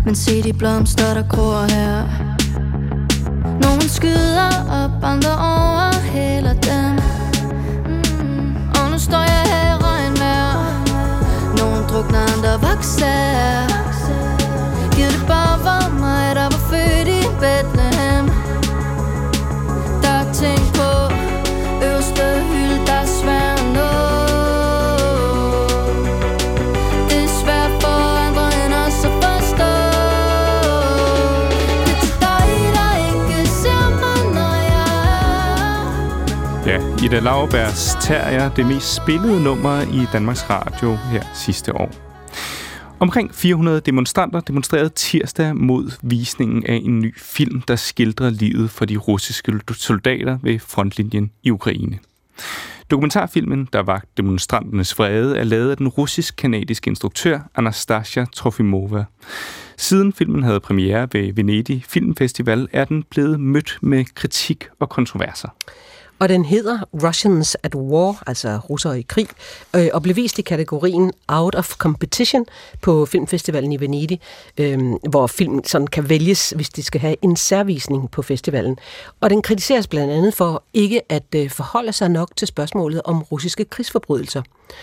Men se de blomster, der gror her. Nogen skyder op, andre overhælder dem. mm. Og nu står jeg her i regnvejr. Nogen drukner, andre vokser. Gid det bare var mig, der var født i Bethlehem. Der er ting på øverste hylde, der er svært at nå. Det er svært for andre end os at forstå. Det er til dig, der ikke ser mig, når jeg er. Ja, Ida Lauerbergs Terrier, det mest spillede nummer i Danmarks Radio her sidste år. Omkring fire hundrede demonstranter demonstrerede tirsdag mod visningen af en ny film, der skildrer livet for de russiske soldater ved frontlinjen i Ukraine. Dokumentarfilmen, der var demonstranternes vrede, er lavet af den russisk-kanadiske instruktør Anastasia Trofimova. Siden filmen havde premiere ved Venedig Filmfestival, er den blevet mødt med kritik og kontroverser. Og den hedder Russians at War, altså russere i krig, øh, og blev vist i kategorien Out of Competition på Filmfestivalen i Venedig, øh, hvor filmen sådan kan vælges, hvis de skal have en særvisning på festivalen. Og den kritiseres blandt andet for ikke at øh, forholde sig nok til spørgsmålet om russiske krigsforbrydelser.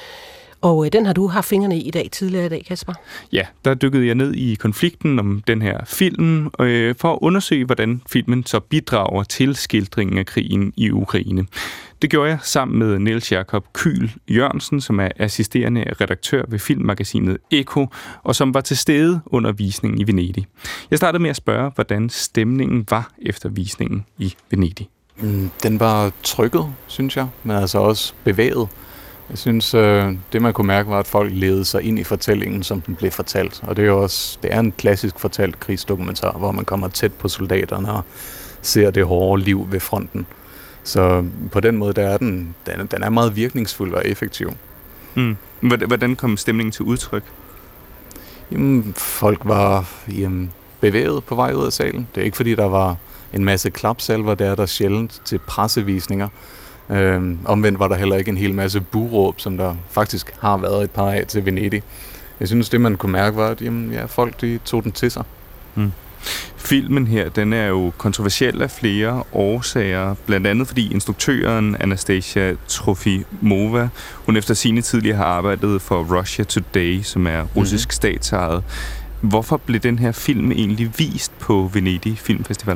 Og øh, den har du haft fingrene i i dag, tidligere i dag, Kasper. Ja, der dykkede jeg ned i konflikten om den her film, øh, for at undersøge, hvordan filmen så bidrager til skildringen af krigen i Ukraine. Det gjorde jeg sammen med Niels Jakob Kyhl Jørgensen, som er assisterende redaktør ved filmmagasinet Eko, og som var til stede under visningen i Venedig. Jeg startede med at spørge, hvordan stemningen var efter visningen i Venedig. Den var trykket, synes jeg, men altså også bevæget. Jeg synes, øh, det man kunne mærke var, at folk levede sig ind i fortællingen, som den blev fortalt. Og det er jo også, det er en klassisk fortalt krigsdokumentar, hvor man kommer tæt på soldaterne og ser det hårde liv ved fronten. Så på den måde, der er den, den, den er meget virkningsfuld og effektiv. Mm. Hvordan kom stemningen til udtryk? Jamen, folk var jamen, bevæget på vej ud af salen. Det er ikke fordi, der var en masse klapsalver, der er der sjældent til pressevisninger. Øhm, omvendt var der heller ikke en hel masse buråb, som der faktisk har været et par af til Venedig. Jeg synes, det man kunne mærke var, at jamen, ja, folk de tog den til sig. Mm. Filmen her, den er jo kontroversiel af flere årsager, blandt andet fordi instruktøren Anastasia Trofimova, hun efter sine tidligere har arbejdet for Russia Today, som er russisk mm. statsejet. Hvorfor blev den her film egentlig vist på Venedig Filmfestival?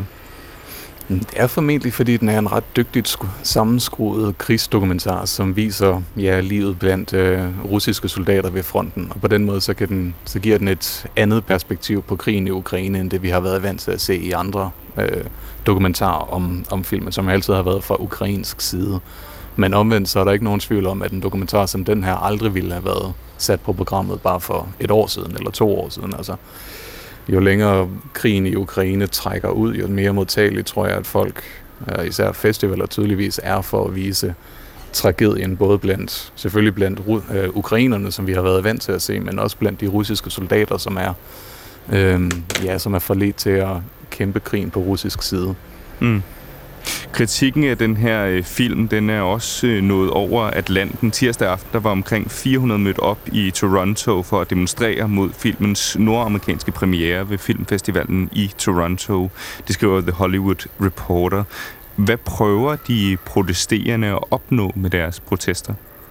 Det er formentlig, fordi den er en ret dygtigt sammenskruet krigsdokumentar, som viser ja, livet blandt øh, russiske soldater ved fronten. Og på den måde så, kan den, så giver den et andet perspektiv på krigen i Ukraine, end det vi har været vant til at se i andre øh, dokumentarer om, om filmen, som altid har været fra ukrainsk side. Men omvendt så er der ikke nogen tvivl om, at en dokumentar som den her aldrig ville have været sat på programmet bare for et år siden eller to år siden. Altså. Jo længere krigen i Ukraine trækker ud, jo mere modtageligt tror jeg, at folk, især festivaler, tydeligvis er for at vise tragedien, både blandt, selvfølgelig blandt øh, ukrainerne, som vi har været vant til at se, men også blandt de russiske soldater, som er, øh, ja, som er forledt til at kæmpe krigen på russisk side. Mm. Kritikken af den her øh, film, den er også øh, nået over Atlanten. Tirsdag aften, der var omkring fire hundrede mødt op i Toronto for at demonstrere mod filmens nordamerikanske premiere ved filmfestivalen i Toronto. Det skriver The Hollywood Reporter. Hvad prøver de protesterende at opnå med deres protester?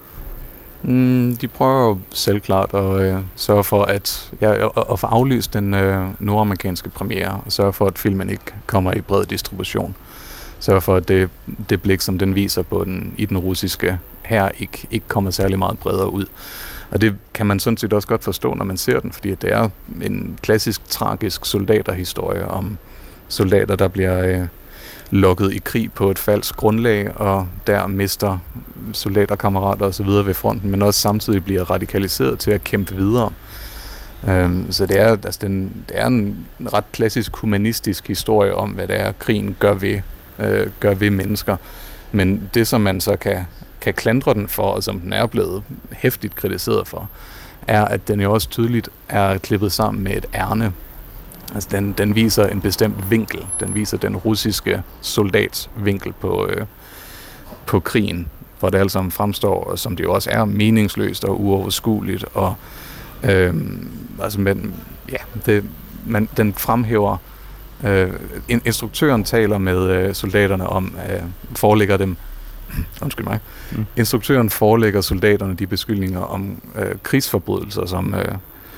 Mm, de prøver selvklart at øh, sørge for at, ja, at, at få aflyst den øh, nordamerikanske premiere og sørge for, at filmen ikke kommer i bred distribution. Sørge for, at det, det blik, som den viser på den, i den russiske hær, ikke, ikke kommer særlig meget bredere ud. Og det kan man sådan set også godt forstå, når man ser den, fordi det er en klassisk, tragisk soldaterhistorie om soldater, der bliver øh, lokket i krig på et falsk grundlag, og der mister soldaterkammerater osv. ved fronten, men også samtidig bliver radikaliseret til at kæmpe videre. Øhm, så det er, altså den, det er en ret klassisk humanistisk historie om, hvad det er, krigen gør ved Øh, gør ved mennesker. Men det, som man så kan, kan klandre den for, og som den er blevet heftigt kritiseret for, er, at den jo også tydeligt er klippet sammen med et ærne. Altså, den, den viser en bestemt vinkel. Den viser den russiske soldats vinkel på, øh, på krigen, hvor det altså fremstår, som det jo også er, meningsløst og uoverskueligt. Og, øh, altså, men, ja, det man, den fremhæver, øh, instruktøren taler med øh, soldaterne om, øh, forelægger dem, undskyld mig, mm. instruktøren forelægger soldaterne de beskyldninger om øh, krigsforbrydelser, som, øh,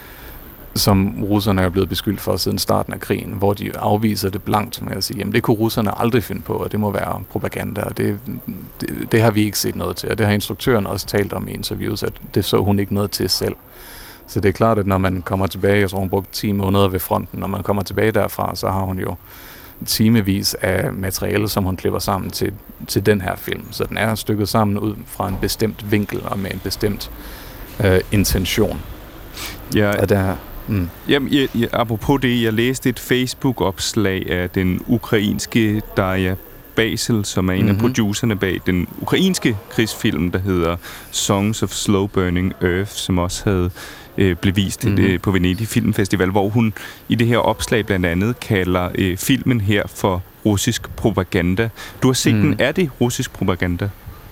som russerne er blevet beskyldt for siden starten af krigen, hvor de afviser det blankt med at sige, jamen det kunne russerne aldrig finde på, og det må være propaganda, og det, det, det har vi ikke set noget til, og det har instruktøren også talt om i interviews, at det så hun ikke noget til selv. Så det er klart, at når man kommer tilbage, jeg tror hun brugte ti måneder ved fronten, når man kommer tilbage derfra, så har hun jo timevis af materiale, som hun klipper sammen til, til den her film. Så den er stykket sammen ud fra en bestemt vinkel og med en bestemt øh, intention. Ja, og der, mm. jamen, jeg, jeg, apropos det, jeg læste et Facebook-opslag af den ukrainske Darja Basel, som er en mm-hmm. af producerne bag den ukrainske krigsfilm, der hedder Songs of Slow Burning Earth, som også havde øh, blevet vist mm-hmm. det, på Venedig Filmfestival, hvor hun i det her opslag blandt andet kalder øh, filmen her for russisk propaganda. Du har set mm. den. Er det russisk propaganda?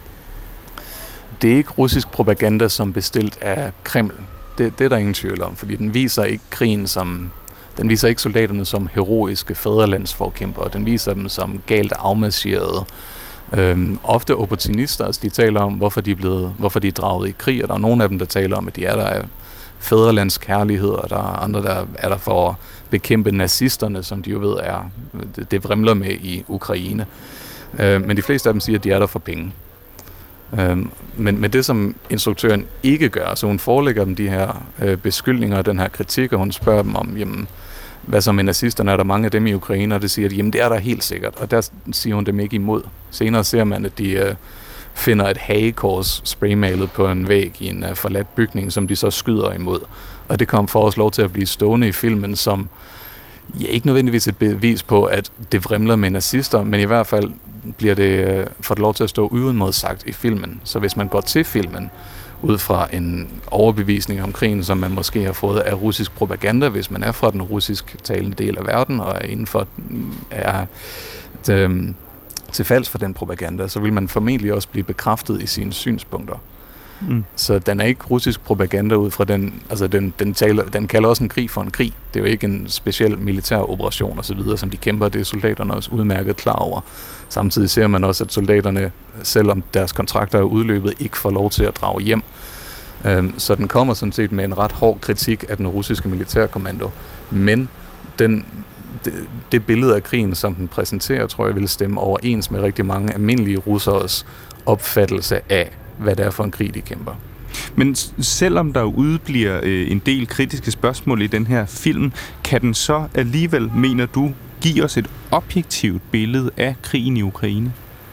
Det er ikke russisk propaganda som bestilt af Kreml. Det, det er der ingen tvivl om, fordi den viser ikke krigen som... Den viser ikke soldaterne som heroiske fædrelandsforkæmpere. Den viser dem som galt afmarcherede, øhm, ofte opportunister. Altså de taler om, hvorfor de er blevet, hvorfor de er draget i krig, og der er nogle af dem, der taler om, at de er der af fædrelandskærlighed, og der er andre, der er der for at bekæmpe nazisterne, som de jo ved er, det, det vrimler med i Ukraine. Øh, men de fleste af dem siger, at de er der for penge. Øhm, men, men det, som instruktøren ikke gør, så hun forelægger dem de her øh, beskyldninger og den her kritik, og hun spørger dem om, jamen, hvad så med nazisterne, er der mange af dem i Ukraine, og det siger de, jamen det er der helt sikkert, og der siger hun dem ikke imod. Senere ser man, at de øh, finder et hagekors spraymalet på en væg i en øh, forladt bygning, som de så skyder imod. Og det kom for os lov til at blive stående i filmen som, ja, ikke nødvendigvis et bevis på, at det vrimler med nazister, men i hvert fald bliver det, får det lov til at stå uimodsagt i filmen. Så hvis man går til filmen ud fra en overbevisning om krigen, som man måske har fået af russisk propaganda, hvis man er fra den russisk talende del af verden og er inden for er til, til falds for den propaganda, så vil man formentlig også blive bekræftet i sine synspunkter. Mm. Så den er ikke russisk propaganda ud fra den, altså den, den, taler, den kalder også en krig for en krig. Det er jo ikke en speciel militær operation og så videre, som de kæmper. Det er soldaterne også udmærket klar over. Samtidig ser man også, at soldaterne, selvom deres kontrakter er udløbet, ikke får lov til at drage hjem. Øhm, så den kommer sådan set med en ret hård kritik af den russiske militærkommando. Men den, det, det billede af krigen, som den præsenterer, tror jeg vil stemme overens med rigtig mange almindelige russeres opfattelse af, hvad det er for en krig, de kæmper. Men selvom der udbliver øh, en del kritiske spørgsmål i den her film, kan den så alligevel, mener du, give os et objektivt billede af krigen i Ukraine?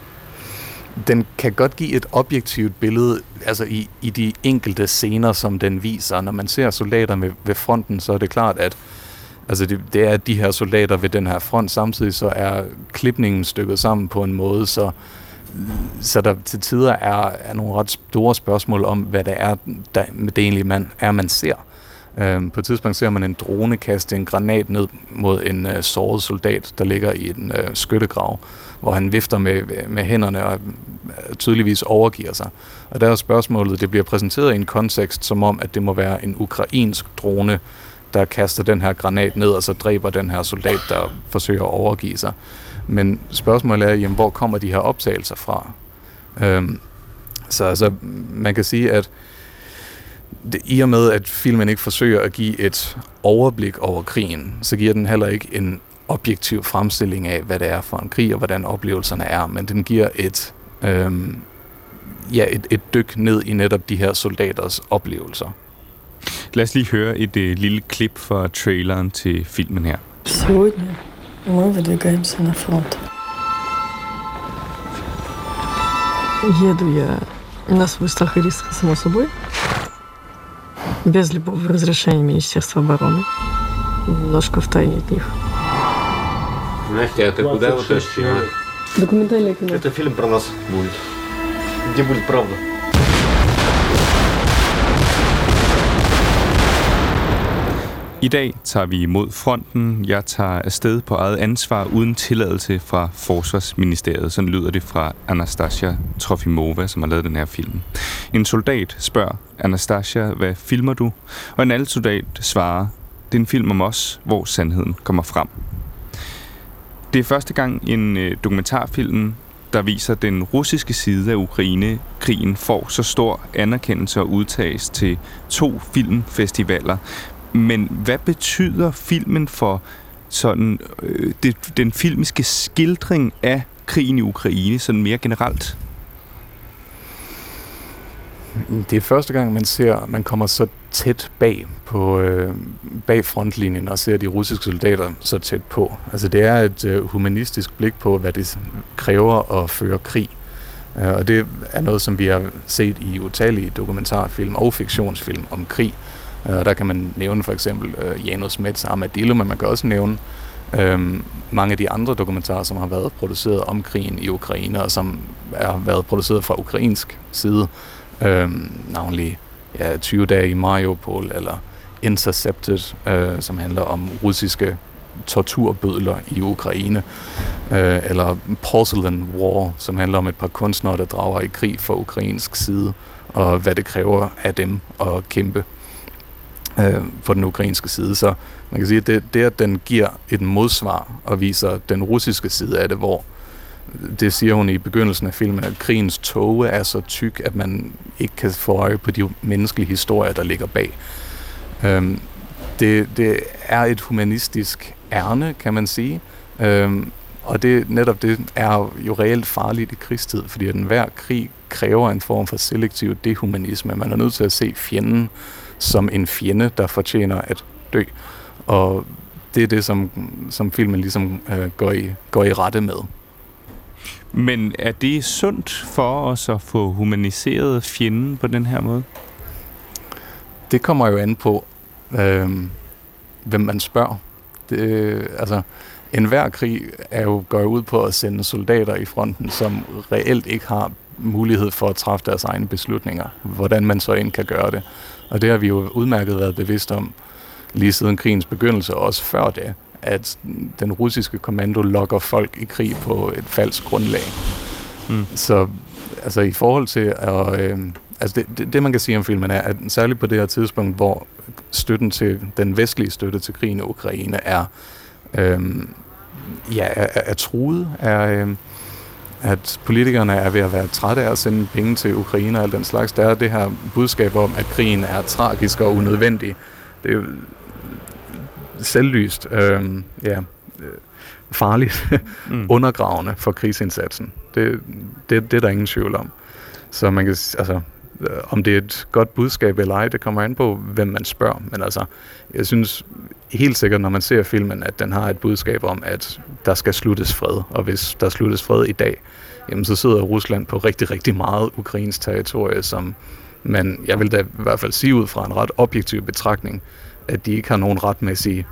Den kan godt give et objektivt billede, altså i, i de enkelte scener, som den viser. Når man ser soldater med, ved fronten, så er det klart, at altså det, det er de her soldater ved den her front. Samtidig så er klipningen stykket sammen på en måde, så Så der til tider er, er nogle ret store spørgsmål om, hvad det er, der, det egentlig man, er, man ser. Øhm, på et tidspunkt ser man en drone kaste en granat ned mod en øh, såret soldat, der ligger i en øh, skyttegrav, hvor han vifter med, med hænderne og øh, tydeligvis overgiver sig. Og der er spørgsmålet, det bliver præsenteret i en kontekst, som om, at det må være en ukrainsk drone, der kaster den her granat ned, og så dræber den her soldat, der forsøger at overgive sig. Men spørgsmålet er, jamen, hvor kommer de her optagelser fra? Øhm, så altså, man kan sige, at det, i og med, at filmen ikke forsøger at give et overblik over krigen, så giver den heller ikke en objektiv fremstilling af, hvad det er for en krig, og hvordan oplevelserne er, men den giver et, øhm, ja, et, et dyk ned i netop de her soldaters oplevelser. Lad os lige høre et øh, lille klip fra traileren til filmen her. Сегодня мы выдвигаемся на фронт. Еду я на свой страх и риск, само собой, без любого разрешения Министерства обороны, немножко втайне от них. Настя, а ты куда вот это? Документальное кино. Это фильм про нас будет. Где будет правда. I dag tager vi imod fronten. Jeg tager afsted på eget ansvar uden tilladelse fra Forsvarsministeriet. Sådan lyder det fra Anastasia Trofimova, som har lavet den her film. En soldat spørger Anastasia, hvad filmer du? Og en anden soldat svarer, Det er en film om os, hvor sandheden kommer frem. Det er første gang en øh, dokumentarfilm, der viser den russiske side af Ukraine-krigen, får så stor anerkendelse og udtages til to filmfestivaler. Men hvad betyder filmen for sådan, øh, det, den filmiske skildring af krigen i Ukraine, sådan mere generelt? Det er første gang, man ser, man kommer så tæt bag på øh, bag frontlinjen og ser de russiske soldater så tæt på. Altså det er et øh, humanistisk blik på, hvad det kræver at føre krig. Uh, og det er noget, som vi har set i utallige dokumentarfilm og fiktionsfilm om krig. Uh, der kan man nævne for eksempel uh, Janus Mets Armadillo, men man kan også nævne uh, mange af de andre dokumentarer, som har været produceret om krigen i Ukraine, og som har været produceret fra ukrainsk side. Øhm, navnlig ja, tyve dage i Mariupol, eller Intercepted, øh, som handler om russiske torturbødler i Ukraine, øh, eller Porcelain War, som handler om et par kunstnere, der drager i krig for ukrainsk side, og hvad det kræver af dem at kæmpe øh, på den ukrainske side. Så man kan sige, at det, det at den giver et modsvar og viser den russiske side af det, hvor det siger hun i begyndelsen af filmen, at krigens tåge er så tyk, at man ikke kan få øje på de menneskelige historier, der ligger bag. Øhm, det, det er et humanistisk ærne, kan man sige. Øhm, og det, netop det er jo reelt farligt i krigstid, fordi at enhver krig kræver en form for selektiv dehumanisme. Man er nødt til at se fjenden som en fjende, der fortjener at dø. Og det er det, som, som filmen ligesom øh, går, i, går i rette med. Men er det sundt for os at få humaniseret fjenden på den her måde? Det kommer jo an på, øh, hvem man spørger. Det, altså, enhver krig er jo, går ud på at sende soldater i fronten, som reelt ikke har mulighed for at træffe deres egne beslutninger. Hvordan man så end kan gøre det. Og det har vi jo udmærket været bevidst om lige siden krigens begyndelse, og også før det, at den russiske kommando lokker folk i krig på et falsk grundlag. Mm. Så altså i forhold til at, øh, altså det, det, det man kan sige om filmen er, at særligt på det her tidspunkt, hvor støtten til den vestlige støtte til krigen i Ukraine er øh, ja er, er truet, er øh, at politikerne er ved at være trætte af at sende penge til Ukraine og alt den slags. Der er det her budskab om, at krigen er tragisk og unødvendig. Det er jo selvlyst, øh, ja, farligt, mm. undergravende for krigsindsatsen. Det, det, det er der ingen tvivl om. Så man kan, altså, om det er et godt budskab eller ej, det kommer an på, hvem man spørger. Men altså, jeg synes helt sikkert, når man ser filmen, at den har et budskab om, at der skal sluttes fred. Og hvis der sluttes fred i dag, jamen så sidder Rusland på rigtig, rigtig meget ukrainsk territorie, som man, jeg vil da i hvert fald sige ud fra en ret objektiv betragtning, at de ikke har nogen retmæssig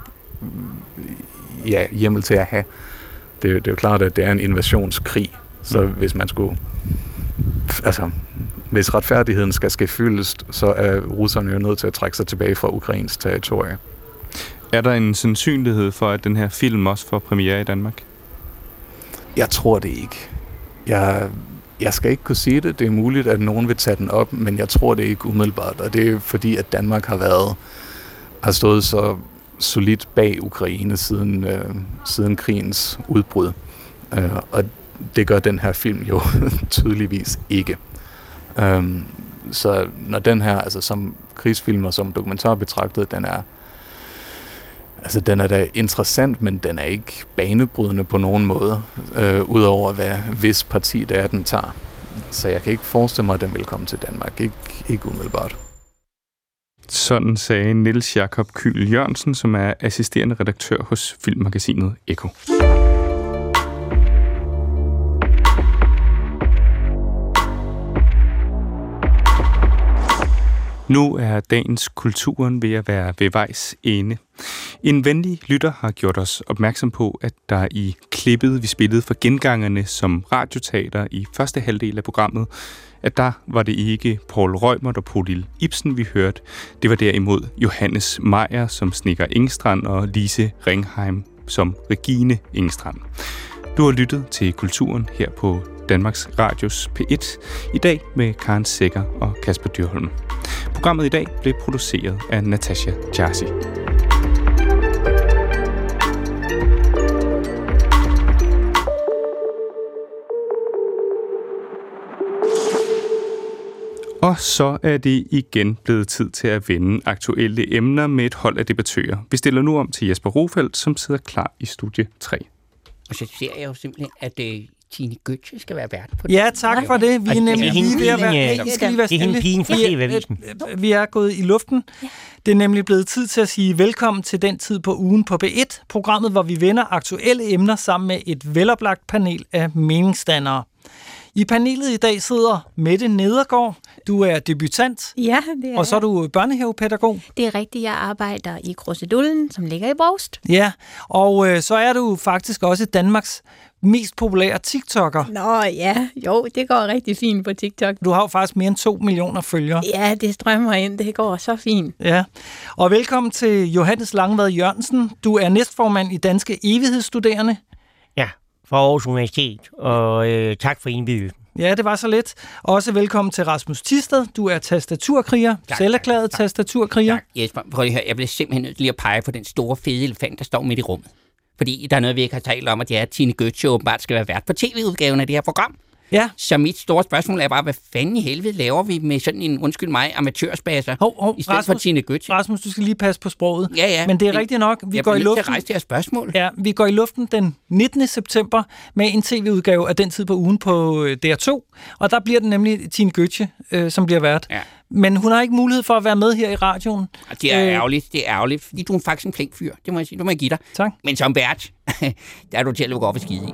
ja, hjemmel til at have. Det, det er jo klart, at det er en invasionskrig, så hvis man skulle, altså, hvis retfærdigheden skal ske fyldest, så er russerne jo nødt til at trække sig tilbage fra Ukrains territorie. Er der en sandsynlighed for, at den her film også får premiere i Danmark? Jeg tror det ikke. Jeg, jeg skal ikke kunne sige det. Det er muligt, at nogen vil tage den op, men jeg tror det ikke umiddelbart. Og det er fordi, at Danmark har været har stået så solidt bag Ukraine siden, øh, siden krigens udbrud. Øh, og det gør den her film jo tydeligvis ikke. Um, så når den her, altså som krigsfilm og som dokumentar betragtet, den er altså den er da interessant, men den er ikke banebrydende på nogen måde, øh, udover hvad hvis parti det er, den tager. Så jeg kan ikke forestille mig, at den vil komme til Danmark. Ikke, ikke umiddelbart. Sådan sagde Niels Jakob Kyhl Jørgensen, som er assisterende redaktør hos filmmagasinet Ekko. Nu er dagens Kulturen ved at være ved vejs ende. En venlig lytter har gjort os opmærksom på, at der i klippet, vi spillede for Gengangerne som radioteater i første halvdel af programmet, at der var det ikke Paul Reumert og Bodil Ibsen, vi hørte. Det var derimod Johannes Meyer som Snedker Engstrand og Lise Ringheim som Regine Engstrand. Du har lyttet til Kulturen her på Danmarks Radios P et, i dag med Karen Sækker og Kasper Dyrholm. Programmet i dag blev produceret af Natasha Jarsi. Og så er det igen blevet tid til at vende aktuelle emner med et hold af debattører. Vi stiller nu om til Jesper Rofeldt, som sidder klar i studie tre. Og så ser jeg jo simpelthen, at uh, Tine Götze skal være vært på det. Ja, tak for det. Vi er nemlig lige ved at være... Hey, I skal lige være stille. Det er hende pigen fra T V-avisen. Vi er gået i luften. Det er nemlig blevet tid til at sige velkommen til den tid på ugen på B et, programmet, hvor vi vender aktuelle emner sammen med et veloplagt panel af meningsdannere. I panelet i dag sidder Mette Nedergaard. Du er debutant. Ja, det er Og så er du børnehavepædagog. Det er rigtigt. Jeg arbejder i Krusedullen, som ligger i Brovst. Ja, og øh, så er du faktisk også Danmarks mest populære TikToker. Nå ja, jo, det går rigtig fint på TikTok. Du har jo faktisk mere end to millioner følgere. Ja, det strømmer ind. Det går så fint. Ja, og velkommen til Johannes Langvad Jørgensen. Du er næstformand i Danske Evighedsstuderende. Ja, fra Aarhus Universitet, og øh, tak for indbydelsen. Ja, det var så let. Også velkommen til Rasmus Thisted. Du er tastaturkriger, selverklæret tastaturkriger. Tak, Jesper. Prøv lige at høre. Jeg bliver simpelthen nødt til lige at pege på den store fede elefant, der står midt i rummet. Fordi der er noget, vi ikke har talt om, at det er, at Tine Götze åbenbart skal være vært på tv-udgaven af det her program. Ja. Så mit store spørgsmål er bare, hvad fanden i helvede laver vi med sådan en, undskyld mig, amatørspasser, hov, hov, i stedet Rasmus, for Tine Götze? Rasmus, du skal lige passe på sproget. Ja, ja. Men det er rigtigt nok. Vi jeg går i luften. Jeg rejse det her spørgsmål. Ja, vi går i luften den nittende september med en tv-udgave af Den Tid på Ugen på D R to. Og der bliver den nemlig Tine Götze, øh, som bliver vært. Ja. Men hun har ikke mulighed for at være med her i radioen. Det er ærgerligt, det er ærgerligt, fordi du er faktisk en flink fyr. Det må jeg sige, det må jeg give dig. Tak. Men som vært, der er du til at lukke op og skide i.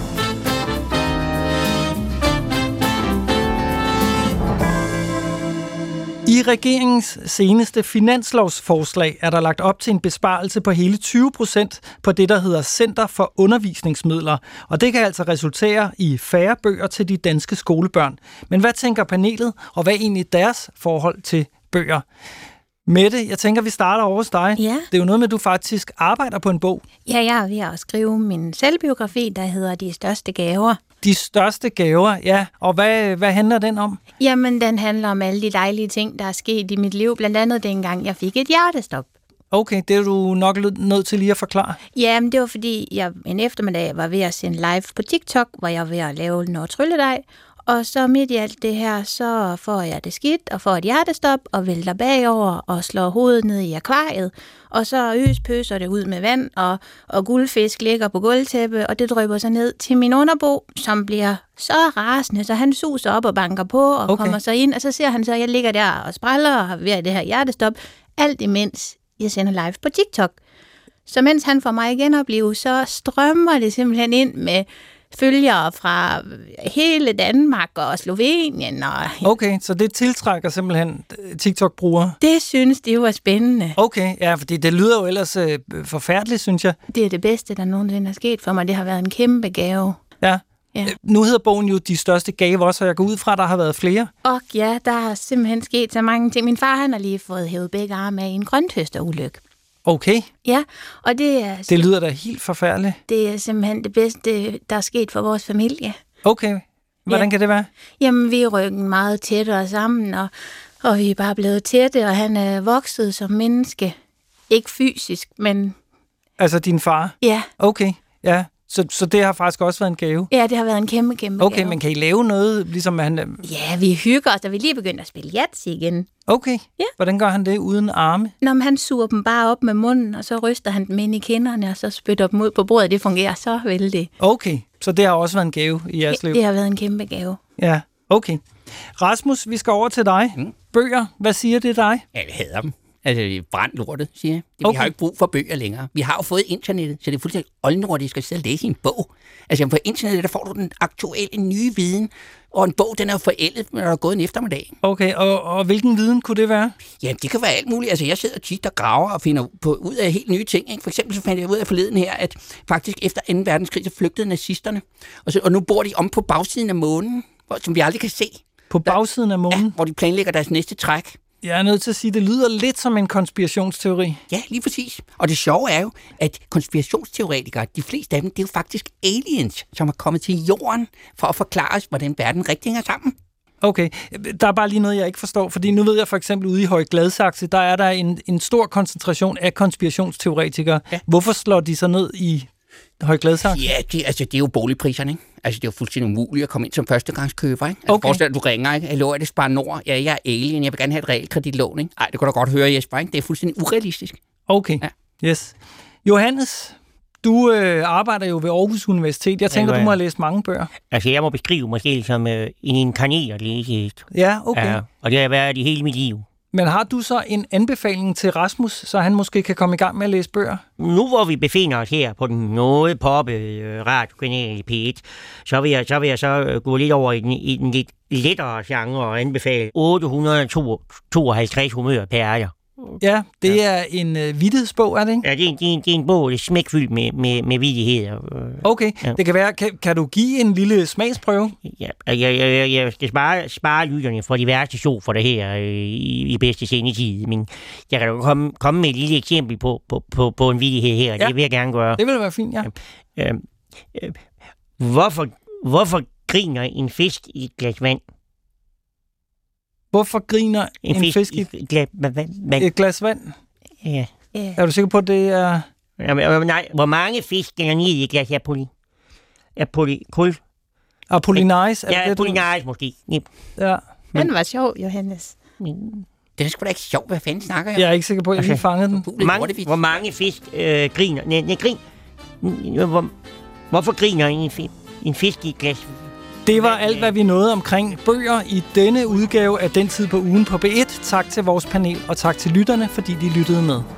I regeringens seneste finanslovsforslag er der lagt op til en besparelse på hele tyve procent på det, der hedder Center for Undervisningsmidler, og det kan altså resultere i færre bøger til de danske skolebørn. Men hvad tænker panelet, og hvad er egentlig deres forhold til bøger? Mette, jeg tænker, vi starter over hos dig. Ja. Det er jo noget med, at du faktisk arbejder på en bog. Ja, jeg er ved at skrive min selvbiografi, der hedder De Største Gaver. De største gaver, ja. Og hvad, hvad handler den om? Jamen, den handler om alle de dejlige ting, der er sket i mit liv. Blandt andet dengang, jeg fik et hjertestop. Okay, det er du nok nødt til lige at forklare. Jamen, det var fordi, jeg en eftermiddag var ved at sende live på TikTok, hvor jeg var ved at lave noget trylledej. Og så midt i alt det her, så får jeg det skidt og får et hjertestop og vælter bagover og slår hovedet ned i akvariet. Og så øspøser det ud med vand, og, og guldfisk ligger på gulvtæppe, og det drypper sig ned til min underbo, som bliver så rasende, så han suser op og banker på og okay. kommer så ind. Og så ser han så, at jeg ligger der og spræller og har ved det her hjertestop, alt imens jeg sender live på TikTok. Så mens han får mig genopleve, så strømmer det simpelthen ind med følgere fra hele Danmark og Slovenien. Og okay, så det tiltrækker simpelthen TikTok-brugere? Det synes de var spændende. Okay, ja, fordi det lyder jo ellers øh, forfærdeligt, synes jeg. Det er det bedste, der nogensinde er sket for mig. Det har været en kæmpe gave. Ja. Ja. Nu hedder bogen jo De Største Gaver, så jeg går ud fra, at der har været flere. Og ja, der har simpelthen sket så mange ting. Min far, han har lige fået hævet begge arme af i en grønthøsterulykke. Okay. Ja, og det er... Det lyder da helt forfærdeligt. Det er simpelthen det bedste, der er sket for vores familie. Okay. Hvordan ja. kan det være? Jamen, vi er rykket meget tættere sammen, og, og vi er bare blevet tætte, og han er vokset som menneske. Ikke fysisk, men... Altså din far? Ja. Okay, ja. Så, så det har faktisk også været en gave? Ja, det har været en kæmpe, kæmpe okay, gave. Men kan I lave noget, ligesom han... Ja, vi hygger os, og vi lige begyndt at spille jats igen. Okay. Ja. Hvordan gør han det uden arme? Nå, men han suger dem bare op med munden, og så ryster han dem ind i kinderne, og så spytter dem ud på bordet. Det fungerer så vældig. Okay, så det har også været en gave i jeres liv? Det har været en kæmpe gave. Ja, okay. Rasmus, vi skal over til dig. Mm. Bøger, hvad siger det dig? Jeg hader dem. Altså, det er brændt lortet, siger jeg. Okay. Vi har jo ikke brug for bøger længere. Vi har jo fået internettet, så det er fuldstændig oldnordigt, at jeg skal sidde og læse en bog. Altså, på internettet, der får du den aktuelle nye viden, og en bog, den er jo forældet, når der er gået en eftermiddag. Okay, og, og hvilken viden kunne det være? Ja, det kan være alt muligt. Altså, jeg sidder tit og graver og finder på, ud af helt nye ting. Ikke? For eksempel så fandt jeg ud af forleden her, at faktisk efter anden verdenskrig, så flygtede nazisterne. Og, så, og nu bor de om på bagsiden af månen, hvor, som vi aldrig kan se. På bagsiden af månen? Ja, hvor de planlægger deres næste træk. Jeg er nødt til at sige, at det lyder lidt som en konspirationsteori. Ja, lige præcis. Og det sjove er jo, at konspirationsteoretikere, de fleste af dem, det er jo faktisk aliens, som er kommet til jorden for at forklare os, hvordan verden rigtig hænger sammen. Okay, der er bare lige noget, jeg ikke forstår, fordi nu ved jeg for eksempel ude i Høje Gladsaxe, der er der en, en stor koncentration af konspirationsteoretikere. Ja. Hvorfor slår de så ned i Høje Gladsaxe? Ja, det, altså, det er jo boligpriserne, ikke? Altså, det er jo fuldstændig umuligt at komme ind som førstegangskøber, ikke? Altså, Okay. forestil dig, du ringer, ikke? Hallo, er det Spar Nord? Ja, jeg er alien, jeg vil gerne have et realkreditlån, ikke? Ej, det kan du godt høre, Jesper, ikke? Det er fuldstændig urealistisk. Okay, ja. Yes. Johannes, du øh, arbejder jo ved Aarhus Universitet. Jeg tænker, Ja, du må have læst mange bøger. Altså, jeg må beskrive mig selv som øh, en inkarneret læsehest. Ja, okay. Ja, og det har jeg været i hele mit liv. Men har du så en anbefaling til Rasmus, så han måske kan komme i gang med at læse bøger? Nu hvor vi befinder os her på den noget poppede øh, radiokanal i P et, så vil jeg så, vil jeg så øh, gå lidt over i den, i den lidt lettere genre og anbefale otte hundrede og tooghalvtreds humørperler. Ja, det ja. er en øh, vittighedsbog, er det ikke? Ja, det er en, det er en, det er en bog, det er smækfyldt med, med, med vittigheder. Okay, ja. Det kan være, kan, kan du give en lille smagsprøve? Ja, jeg, jeg, jeg, jeg skal spare, spare lytterne for de værste show for det her øh, i, i bedste sendetid, men jeg kan jo komme, komme med et lille eksempel på, på, på, på en vittighed her, ja. Det vil jeg gerne gøre. Det vil være fint, ja. Øh, øh, hvorfor, hvorfor griner en fisk i et glas vand? Hvorfor griner en, en fisk, fisk i et glas vand? Et glas vand? Ja. Yeah. Er du sikker på, at det er... Jamen, nej, hvor mange fisk er ned i et glas apoli? Apoli... Kul? Apollinaris? Ja, Apollinaris måske. Yep. Ja. Den var sjov, Johannes. Det er sgu da ikke sjovt, hvad fanden snakker jeg? Jeg er ikke sikker på, at jeg lige fangede den. Hvor mange, hvor mange fisk øh, griner? Nej, nej, grin. Hvor, hvorfor griner en, en fisk i et glas? Det var alt, hvad vi nåede omkring bøger i denne udgave af Den Tid på Ugen på B et. Tak til vores panel, og tak til lytterne, fordi de lyttede med.